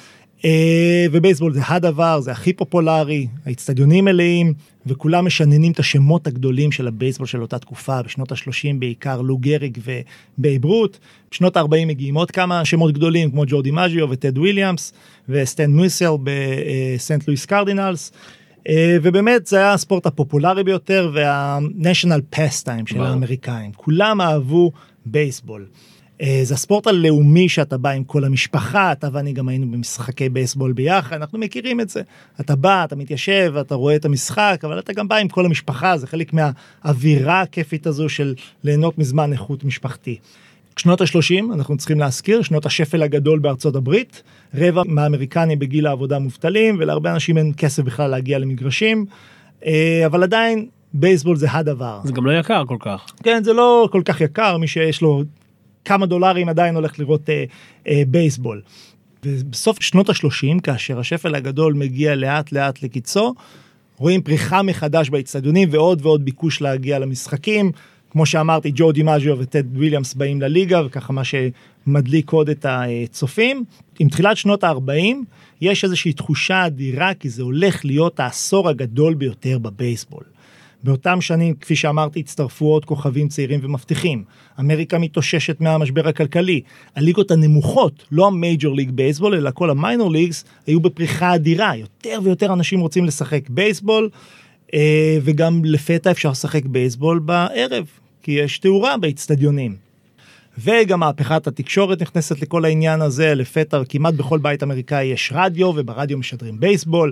ובייסבול זה הדבר, זה הכי פופולרי, האצטדיונים מלאים, וכולם משננים את השמות הגדולים של הבייסבול של אותה תקופה, בשנות ה-30 בעיקר לו גהריג ובייב רות, בשנות ה-40 מגיעים עוד כמה שמות גדולים, כמו ג'ו דימאג'יו וטד וויליאמס, וסטן מויסל בסנט לואיס קרדינלס, ובאמת זה היה הספורט הפופולרי ביותר, וה-national pastime של האמריקאים, כולם אהבו בייסבול. זה הספורט הלאומי שאתה בא עם כל המשפחה, אתה ואני גם היינו במשחקי בייסבול ביחד, אנחנו מכירים את זה. אתה בא, אתה מתיישב, אתה רואה את המשחק, אבל אתה גם בא עם כל המשפחה, זה חלק מהאווירה הכיפית הזו של ליהנות מזמן איכות משפחתי. שנות ה-30, אנחנו צריכים להזכיר, שנות השפל הגדול בארצות הברית, רבע מהאמריקנים בגיל העבודה מובטלים, ולהרבה אנשים אין כסף בכלל להגיע למגרשים, אבל עדיין בייסבול זה הדבר. זה גם לא יקר כל כך. כן, זה לא כל כך יקר, מי שיש לו כמה דולרים עדיין הולך לראות בייסבול. ובסוף שנות ה-30, כאשר השפל הגדול מגיע לאט לאט לקיצו, רואים פריחה מחדש באצטדיונים ועוד ועוד ביקוש להגיע למשחקים. כמו שאמרתי, ג'ו דימאג'יו וטד וויליאמס באים לליגה, וככה מה שמדליק עוד את הצופים. עם תחילת שנות ה-40, יש איזושהי תחושה אדירה, כי זה הולך להיות העשור הגדול ביותר בבייסבול. באותם שנים, כפי שאמרתי, הצטרפו עוד כוכבים צעירים ומבטיחים. אמריקה מתאוששת מהמשבר הכלכלי. הליגות הנמוכות, לא המייג'ור ליג בייסבול, אלא כל המיינור ליגס, היו בפריחה אדירה. יותר ויותר אנשים רוצים לשחק בייסבול, וגם לפתע אפשר לשחק בייסבול בערב, כי יש תאורה באצטדיונים. וגם מהפכת התקשורת נכנסת לכל העניין הזה, לפתע כמעט בכל בית אמריקאי יש רדיו, וברדיו משדרים בייסבול.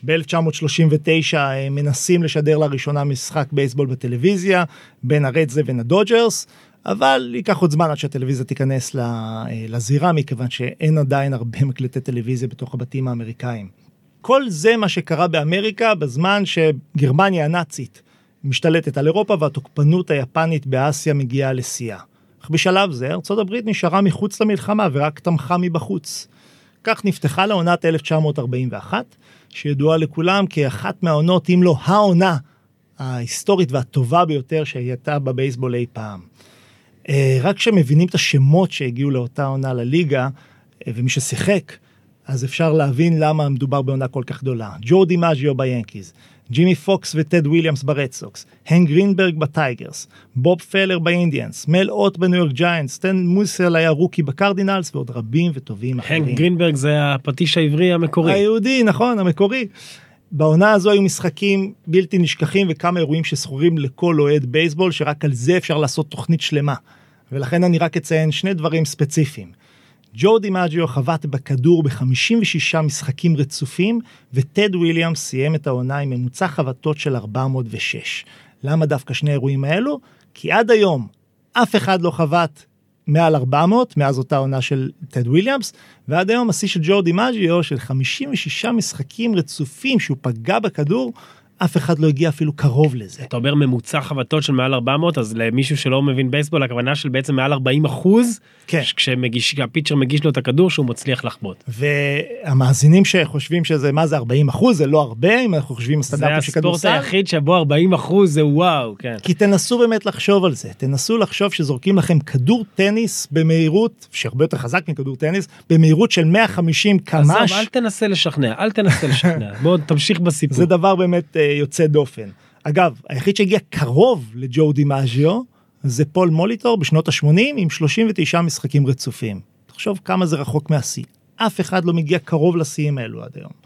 ב-1939 מנסים לשדר לראשונה משחק בייסבול בטלוויזיה, בין הרדס לבין הדודג'רס, אבל ייקח עוד זמן עד שהטלוויזיה תיכנס לזירה, מכיוון שאין עדיין הרבה מקלטי טלוויזיה בתוך הבתים האמריקאים. כל זה מה שקרה באמריקה בזמן שגרמניה הנאצית משתלטת על אירופה, והתוקפנות היפנית באסיה מגיעה לשיאה. אך בשלב זה, ארצות הברית נשארה מחוץ למלחמה ורק תמכה מבחוץ. כך נפתחה לעונת 1941, שידועה לכולם כאחת מהעונות, אם לא העונה ההיסטורית והטובה ביותר שהייתה בבייסבול אי פעם. רק שמבינים את השמות שהגיעו לאותה עונה לליגה, ומי ששיחק, אז אפשר להבין למה מדובר בעונה כל כך גדולה. ג'ו דימאג'יו ביאנקיז, ג'ימי פוקס וטד וויליאמס ברד סוקס, הנק גרינברג בטייגרס, בוב פלר באינדיאנס, מל אוט בניו יורק ג'יינטס, סטן מויסל היה רוקי בקרדינלס, ועוד רבים וטובים אחרים. הנק גרינברג זה הפטיש העברי המקורי. היהודי, נכון, המקורי. בעונה הזו היו משחקים בלתי נשכחים, וכמה אירועים שסחורים לכל אוהד בייסבול, שרק על זה אפשר לעשות תוכנית שלמה. ולכן אני רק אציין שני דברים ספציפיים. ג'ו דימאג'יו חבט בכדור ב-56 משחקים רצופים, וטד וויליאמס סיים את העונה עם ממוצע חבטות של 406. למה דווקא שני אירועים האלו? כי עד היום אף אחד לא חבט מעל 400, מאז אותה עונה של טד וויליאמס, ועד היום השיא של ג'ו דימאג'יו של 56 משחקים רצופים שהוא פגע בכדור, אף אחד לא הגיע אפילו קרוב לזה. אתה אומר ממוצע חבטות של מעל 400, אז למישהו שלא מבין בייסבול, הכוונה של בעצם מעל 40%, כן. כשהפיצ'ר מגיש לו את הכדור, שהוא מצליח לחבוט. והמאזינים שחושבים שזה, מה זה 40%, זה לא הרבה, אם אנחנו חושבים סטנדרטים של כדורסל. זה הספורט היחיד שבו 40% זה וואו, כן. כי תנסו באמת לחשוב על זה, תנסו לחשוב שזורקים לכם כדור טניס במהירות, שהרבה יותר חזק מכדור טניס, במהירות של 150 קמ"ש. אל תנסה לשכנע. בוא תמשיך בסיפור. זה דבר באמת יוצא דופן. אגב, היחיד שהגיע קרוב לג'ו דימאג'יו, זה פול מוליטור בשנות ה-80 עם 39 משחקים רצופים. תחשוב כמה זה רחוק מהשיא. אף אחד לא מגיע קרוב לשיאים האלו עד היום.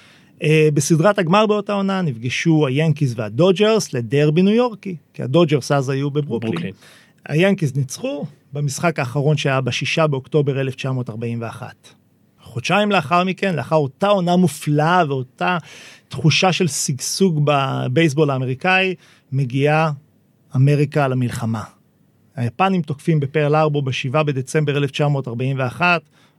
בסדרת הגמר באותה עונה נפגשו היאנקיז והדודג'רס לדרבי ניו יורקי, כי הדודג'רס אז היו בברוקלין. היאנקיז ניצחו במשחק האחרון שהיה ב6 באוקטובר 1941. חודשיים לאחר מכן, לאחר אותה עונה מופלאה ואותה תחושה של סגסוג בבייסבול האמריקאי, מגיעה אמריקה למלחמה. היפנים תוקפים בפרל הרבור ב7 בדצמבר 1941,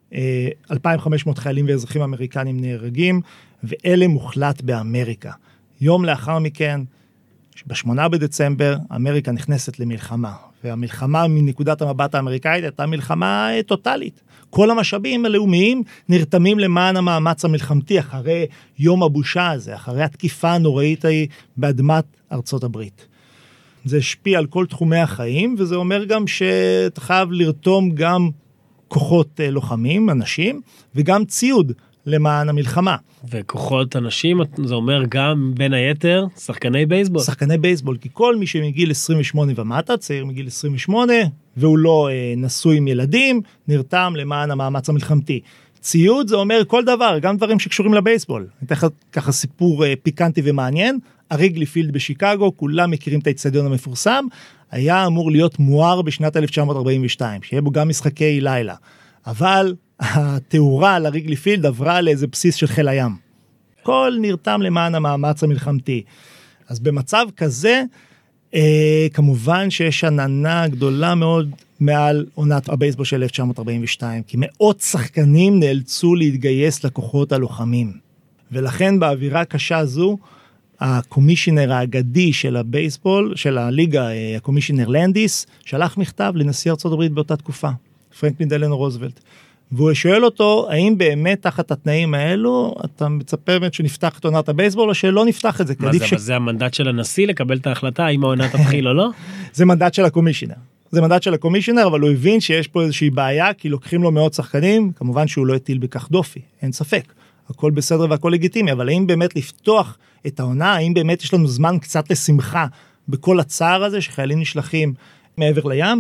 2,500 חיילים ואזרחים אמריקנים נהרגים, ואלה מוחלט באמריקה. יום לאחר מכן, ב8 בדצמבר, אמריקה נכנסת למלחמה, והמלחמה מנקודת המבט האמריקאית הייתה מלחמה טוטלית. כל המשאבים הלאומיים נרתמים למען המאמץ המלחמתי, אחרי יום הבושה הזה, אחרי התקיפה הנוראית ההיא באדמת ארצות הברית. זה השפיע על כל תחומי החיים, וזה אומר גם שאתה חייב לרתום גם כוחות לוחמים, אנשים, וגם ציוד למען המלחמה. וכוחות אנשים, זה אומר גם בין היתר, שחקני בייסבול. שחקני בייסבול, כי כל מי שמגיל 28 ומטה, צעיר מגיל 28, והוא לא נשוי עם ילדים, נרתם למען המאמץ המלחמתי. ציוד זה אומר כל דבר, גם דברים שקשורים לבייסבול. אני אתן ככה סיפור פיקנטי ומעניין, הריגלי פילד בשיקגו, כולם מכירים את האצטדיון המפורסם, היה אמור להיות מואר בשנת 1942, שיהיה בו גם משחקי לילה. אבל התאורה על הריגלי פילד עברה לאיזה בסיס של חיל הים. כל נרתם למען המאמץ המלחמתי. אז במצב כזה, כמובן שיש עננה גדולה מאוד מעל עונת הבייסבול של 1942, כי מאות שחקנים נאלצו להתגייס לכוחות הלוחמים. ולכן באווירה קשה זו, הקומישיונר האגדי של הבייסבול, של הליגה, הקומישיונר לנדיס, שלח מכתב לנשיא ארצות הברית באותה תקופה, פרנקלין דלנו רוזוולט. והוא שואל אותו, האם באמת תחת התנאים האלו, אתה מצפה באמת שנפתח את עונת הבייסבול, או שלא נפתח את זה? מה זה, אבל זה המנדט של הנשיא לקבל את ההחלטה, האם העונה תתחיל או לא? זה מנדט של הקומישיונר. זה מנדט של הקומישיונר, אבל הוא הבין שיש פה איזושהי בעיה, כי לוקחים לו מאות שחקנים, כמובן שהוא לא הטיל בכך דופי, אין ספק. הכל בסדר והכל לגיטימי, אבל האם באמת לפתוח את העונה, האם באמת יש לנו זמן קצת לשמחה בכל הצער הזה, שחיילים נשלחים מעבר לים?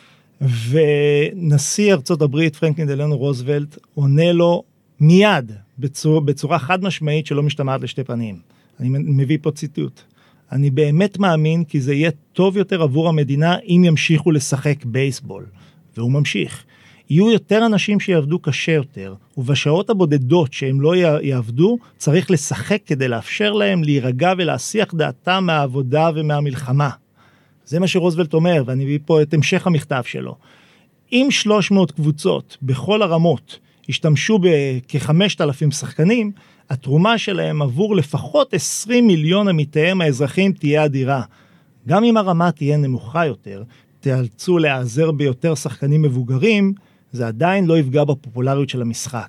ונשיא ארצות הברית, פרנקלין דלנו רוזוולט, עונה לו מיד, בצורה חד משמעית שלא משתמעת לשתי פנים. אני מביא פה ציטוט. אני באמת מאמין כי זה יהיה טוב יותר עבור המדינה אם ימשיכו לשחק בייסבול. והוא ממשיך. יהיו יותר אנשים שיעבדו קשה יותר, ובשעות הבודדות שהם לא יעבדו, צריך לשחק כדי לאפשר להם להירגע ולהסיח דעתם מהעבודה ומהמלחמה. זה מה שרוזוולט אומר, ואני מביא פה את המשך המכתב שלו. אם 300 קבוצות בכל הרמות השתמשו בכ-5,000 שחקנים, התרומה שלהם עבור לפחות 20 מיליון עמיתיהם האזרחים תהיה אדירה. גם אם הרמה תהיה נמוכה יותר, תיאלצו להיעזר ביותר שחקנים מבוגרים, זה עדיין לא יפגע בפופולריות של המשחק.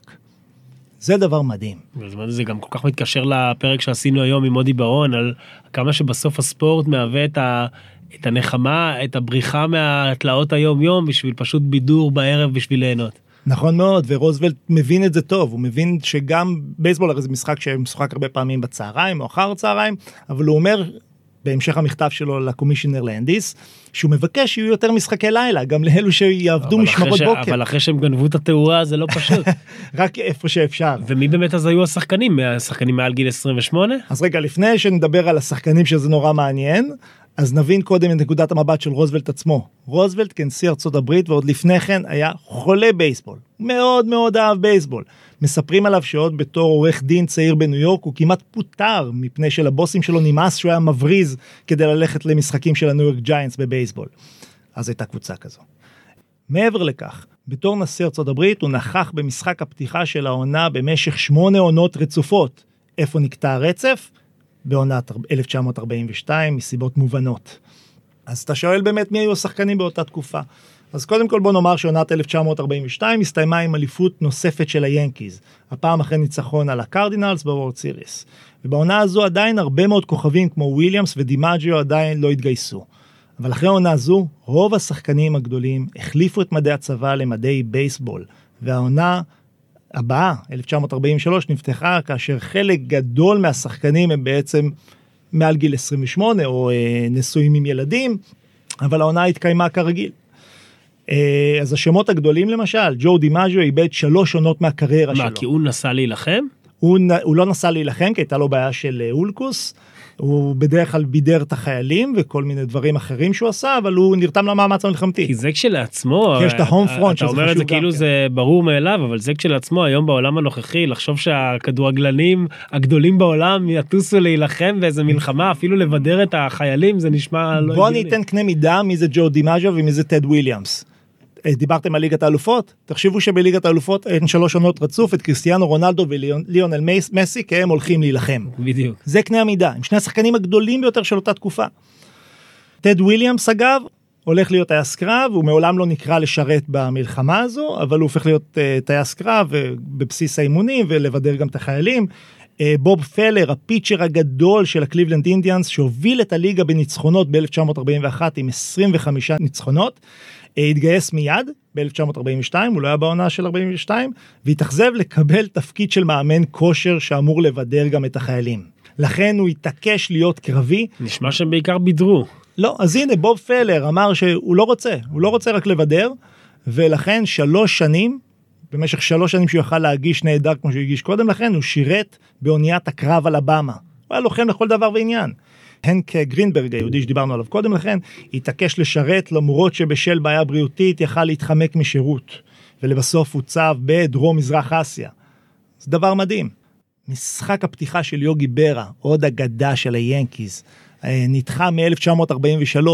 זה דבר מדהים. זה גם כל כך מתקשר לפרק שעשינו היום עם מודי ברון, על כמה שבסוף הספורט מהווה את הנחמה, את הבריחה מהתלאות היום-יום, בשביל פשוט בידור בערב בשביל ליהנות. נכון מאוד, ורוזוולט מבין את זה טוב, הוא מבין שגם בייסבול הרי זה משחק שמשחק הרבה פעמים בצהריים או אחר הצהריים, אבל הוא אומר בהמשך המכתב שלו לקומישיונר לנדיס, שהוא מבקש שיהיו יותר משחקי לילה, גם לאלו שיעבדו משמרות בוקר. אבל אחרי שהם גנבו את התאורה זה לא פשוט. רק איפה שאפשר. ומי באמת אז היו השחקנים? השחקנים מעל גיל 28? אז רגע, לפני שנדבר על השחקנים שזה נורא מעניין, אז נבין קודם את נקודת המבט של רוזוולט עצמו. רוזוולט כנשיא ארצות הברית, ועוד לפני כן היה חולה בייסבול. מאוד מאוד אהב בייסבול. מספרים עליו שעוד בתור עורך דין צעיר בניו יורק, הוא כמעט פוטר מפני שלבוסים שלו נמאס שהוא היה מבריז כדי ללכת למשחקים של הניו יורק ג'יינטס בבייסבול. אז הייתה קבוצה כזו. מעבר לכך, בתור נשיא ארצות הברית הוא נכח במשחק הפתיחה של העונה במשך 8 עונות רצופות. איפה נקטע הרצף? בעונת 1942, מסיבות מובנות. אז אתה שואל באמת מי היו השחקנים באותה תקופה. אז קודם כל בוא נאמר שעונת 1942 הסתיימה עם אליפות נוספת של היאנקיז, הפעם אחרי ניצחון על הקרדינלס בוורד סיריס. ובעונה הזו עדיין הרבה מאוד כוכבים כמו וויליאמס ודימאג'יו עדיין לא התגייסו. אבל אחרי העונה הזו, רוב השחקנים הגדולים החליפו את מדי הצבא למדי בייסבול, והעונה הבאה, 1943, נפתחה כאשר חלק גדול מהשחקנים הם בעצם מעל גיל 28 או נשואים עם ילדים, אבל העונה התקיימה כרגיל. אז השמות הגדולים למשל, ג'ו דימאג'יו איבד 3 עונות מהקריירה שלו. מה, כי הוא נסע להילחם? הוא לא נסע להילחם, כי הייתה לו בעיה של אולקוס, הוא בדרך כלל בידר את החיילים וכל מיני דברים אחרים שהוא עשה, אבל הוא נרתם למאמץ המלחמתי. כי זה כשלעצמו, כי יש את ההום פרונט שזה חשוב גם. אתה אומר את זה כאילו זה ברור מאליו, אבל זה כשלעצמו היום בעולם הנוכחי, לחשוב שהכדורגלנים הגדולים בעולם יטוסו להילחם באיזה מלחמה, אפילו לבדר את החיילים, זה נשמע לא הגיוני. בוא ניתן קנה מידה מי זה ג'ו דימאג'יו ומי זה טד וויליאמס. דיברתם על ליגת האלופות? תחשבו שבליגת האלופות אין 3 עונות רצוף את קריסטיאנו רונלדו וליונל מסי, כי הם הולכים להילחם. בדיוק. זה קנה המידה, עם שני השחקנים הגדולים ביותר של אותה תקופה. טד וויליאמס אגב, הולך להיות טייס קרב, הוא מעולם לא נקרא לשרת במלחמה הזו, אבל הוא הופך להיות טייס קרב בבסיס האימונים ולבדר גם את החיילים. בוב פלר, הפיצ'ר הגדול של הקליבלנד אינדיאנס, שהוביל את הליגה בניצחונות ב-1941 עם 25 ניצחונות, התגייס מיד ב-1942, הוא לא היה בעונה של 42, והתאכזב לקבל תפקיד של מאמן כושר שאמור לבדר גם את החיילים. לכן הוא התעקש להיות קרבי. נשמע שהם בעיקר בידרו. לא, אז הנה בוב פלר אמר שהוא לא רוצה רק לבדר, ולכן 3 שנים, במשך 3 שנים שהוא יוכל להגיש נהדר כמו שהוא הגיש קודם לכן, הוא שירת באוניית הקרב אלבמה. הוא היה לוחם לכל דבר ועניין. הנק גרינברג, היהודי שדיברנו עליו קודם לכן, התעקש לשרת למרות שבשל בעיה בריאותית יכל להתחמק משירות, ולבסוף הוצב בדרום מזרח אסיה. זה דבר מדהים. משחק הפתיחה של יוגי ברה, עוד אגדה של היאנקיז, נדחה מ-1943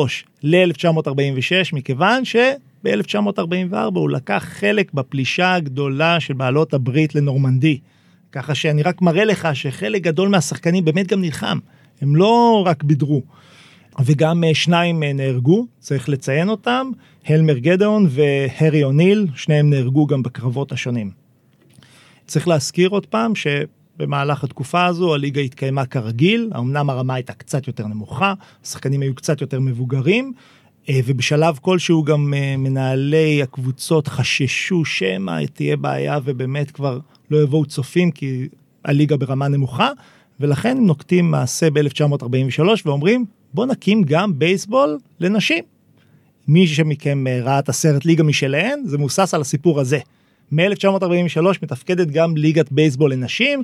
ל-1946, מכיוון שב-1944 הוא לקח חלק בפלישה הגדולה של בעלות הברית לנורמנדי. ככה שאני רק מראה לך שחלק גדול מהשחקנים באמת גם נלחם. הם לא רק בידרו. וגם 2 נהרגו, צריך לציין אותם, הלמר גדאון והרי אוניל, שניהם נהרגו גם בקרבות השונים. צריך להזכיר עוד פעם שבמהלך התקופה הזו הליגה התקיימה כרגיל, אמנם הרמה הייתה קצת יותר נמוכה, השחקנים היו קצת יותר מבוגרים, ובשלב כלשהו גם מנהלי הקבוצות חששו שמה תהיה בעיה ובאמת כבר לא יבואו צופים כי הליגה ברמה נמוכה, ולכן הם נוקטים מעשה ב-1943 ואומרים, בוא נקים גם בייסבול לנשים. מי שמכם ראה את הסרט ליגה משלהן, זה מוסס על הסיפור הזה. מ-1943 מתפקדת גם ליגת בייסבול לנשים,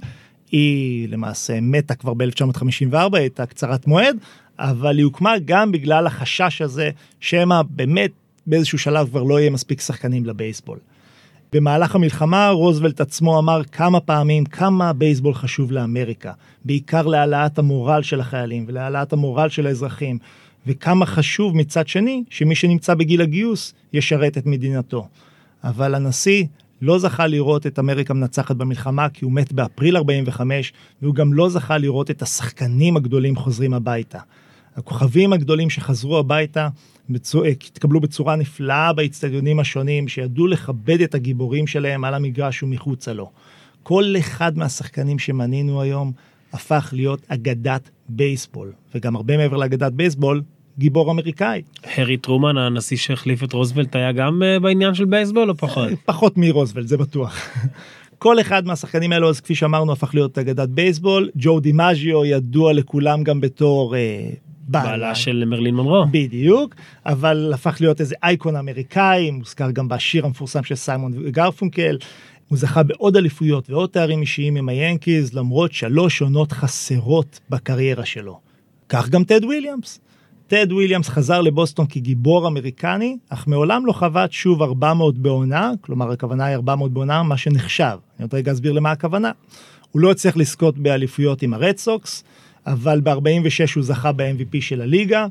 היא למעשה מתה כבר ב-1954, הייתה קצרת מועד, אבל היא הוקמה גם בגלל החשש הזה, שמה באמת באיזשהו שלב כבר לא יהיה מספיק שחקנים לבייסבול. במהלך המלחמה רוזוולט עצמו אמר כמה פעמים כמה בייסבול חשוב לאמריקה, בעיקר להעלאת המורל של החיילים ולהעלאת המורל של האזרחים, וכמה חשוב מצד שני שמי שנמצא בגיל הגיוס ישרת את מדינתו. אבל הנשיא לא זכה לראות את אמריקה מנצחת במלחמה כי הוא מת באפריל 45, והוא גם לא זכה לראות את השחקנים הגדולים חוזרים הביתה. הכוכבים הגדולים שחזרו הביתה התקבלו בצורה נפלאה באצטדיונים השונים, שידעו לכבד את הגיבורים שלהם על המגרש ומחוצה לו. כל אחד מהשחקנים שמנינו היום הפך להיות אגדת בייסבול, וגם הרבה מעבר לאגדת בייסבול, גיבור אמריקאי. הרי טרומן, הנשיא שהחליף את רוזוולט, היה גם בעניין של בייסבול או פחות? פחות מרוזוולט, זה בטוח. כל אחד מהשחקנים האלו, אז כפי שאמרנו, הפך להיות אגדת בייסבול. ג'ו דימאז'יו ידוע לכולם גם בתור בעלה של מרלין מונרו. בדיוק, אבל הפך להיות איזה אייקון אמריקאי, מוזכר גם בשיר המפורסם של סיימון גרפונקל, הוא זכה בעוד אליפויות ועוד תארים אישיים עם היאנקיז, למרות 3 עונות חסרות בקריירה שלו. כך גם טד וויליאמס. טד וויליאמס חזר לבוסטון כגיבור אמריקני, אך מעולם לא חוות שוב 400 בעונה, כלומר הכוונה היא 400 בעונה, מה שנחשב. אני עוד רגע אסביר למה הכוונה. הוא לא הצליח לזכות באליפויות עם הרד סוקס, אבל ב-46 הוא זכה ב-MVP של הליגה,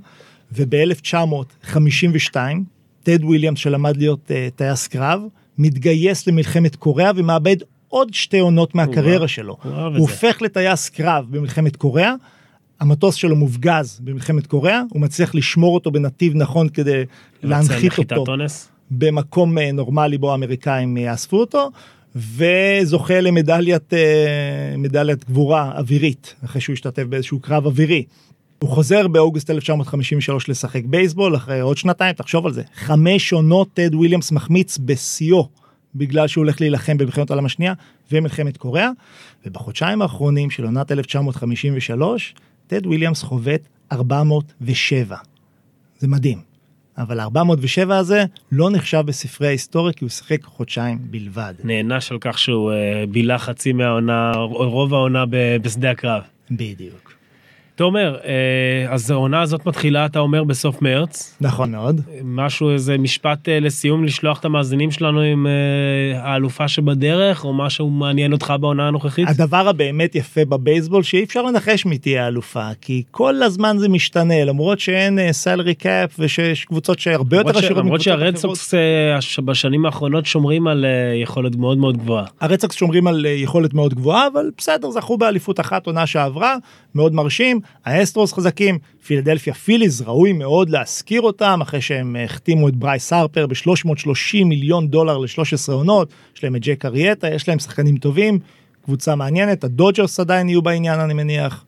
וב-1952, טד וויליאמס שלמד להיות טייס קרב, מתגייס למלחמת קוריאה ומאבד עוד 2 עונות מהקריירה שלו. הוא הופך לטייס קרב במלחמת קוריאה, המטוס שלו מופגז במלחמת קוריאה, הוא מצליח לשמור אותו בנתיב נכון כדי להנחית אותו במקום נורמלי בו האמריקאים יאספו אותו, וזוכה למדליית גבורה אווירית, אחרי שהוא השתתף באיזשהו קרב אווירי. הוא חוזר באוגוסט 1953 לשחק בייסבול, אחרי עוד 2 תחשוב על זה. 5 עונות טד וויליאמס מחמיץ בסיו, בגלל שהוא הולך להילחם במלחמת העולם השנייה ומלחמת קוריאה, ובחודשיים האחרונים של עונת 1953, טד וויליאמס חובט 407. זה מדהים. אבל 407 הזה לא נחשב בספרי ההיסטוריה, כי הוא שיחק חודשיים בלבד. נענש על כך שהוא בילה חצי מהעונה, או רוב העונה בשדה הקרב. בדיוק. תומר, אז העונה הזאת מתחילה, אתה אומר, בסוף מרץ. נכון מאוד. משהו, איזה משפט לסיום, לשלוח את המאזינים שלנו עם האלופה שבדרך, או משהו מעניין אותך בעונה הנוכחית? הדבר הבאמת יפה בבייסבול, שאי אפשר לנחש מי תהיה האלופה, כי כל הזמן זה משתנה, למרות שאין סלרי קאפ, ושיש קבוצות שהרבה יותר עשירות. למרות שהרד סוקס בשנים האחרונות שומרים על יכולת מאוד מאוד גבוהה. הרד סוקס שומרים על יכולת מאוד גבוהה, אבל בסדר, זכו באליפות אחת עונה שעברה, מאוד מרשים. האסטרוס חזקים, פילדלפיה פיליז ראוי מאוד להזכיר אותם, אחרי שהם החתימו את ברייס הרפר $330 מיליון ל-13 עונות, יש להם את ג'ק אריאטה, יש להם שחקנים טובים, קבוצה מעניינת, הדודג'רס עדיין יהיו בעניין אני מניח.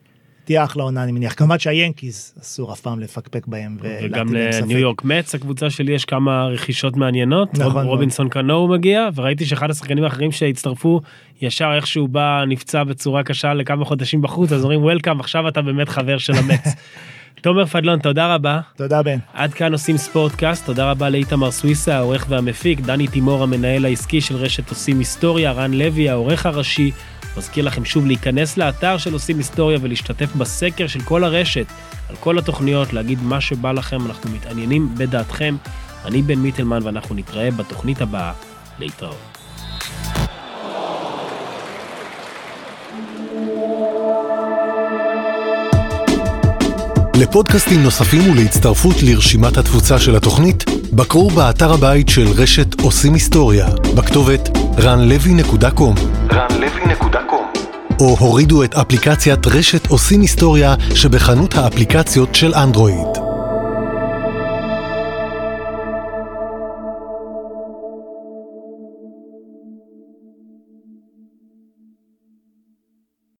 תהיה אחלה עונה, אני מניח. כמובן שהיאנקיז אסור אף פעם לפקפק בהם. וגם לניו יורק מצ, הקבוצה שלי, יש כמה רכישות מעניינות. רובינסון קנו מגיע, וראיתי שאחד השחקנים האחרים שהצטרפו, ישר איכשהו בא, נפצע בצורה קשה לכמה חודשים בחוץ, אז אומרים, וולקאם, עכשיו אתה באמת חבר של המץ. תומר פדלון, תודה רבה. תודה בן. עד כאן עושים ספורטקאסט, תודה רבה לאיתמר סוויסה, העורך והמפיק, דני תימור, המנהל העסקי של רשת עושים היסטוריה, רן לוי, העורך הראשי. מזכיר לכם שוב להיכנס לאתר של עושים היסטוריה ולהשתתף בסקר של כל הרשת, על כל התוכניות, להגיד מה שבא לכם, אנחנו מתעניינים בדעתכם. אני בן מיטלמן ואנחנו נתראה בתוכנית הבאה. להתראות. לפודקאסטים נוספים ולהצטרפות לרשימת התפוצה של התוכנית, בקרו באתר הבית של רשת עושים היסטוריה, בכתובת ranlevy.com או הורידו את אפליקציית רשת עושים היסטוריה שבחנות האפליקציות של אנדרואיד.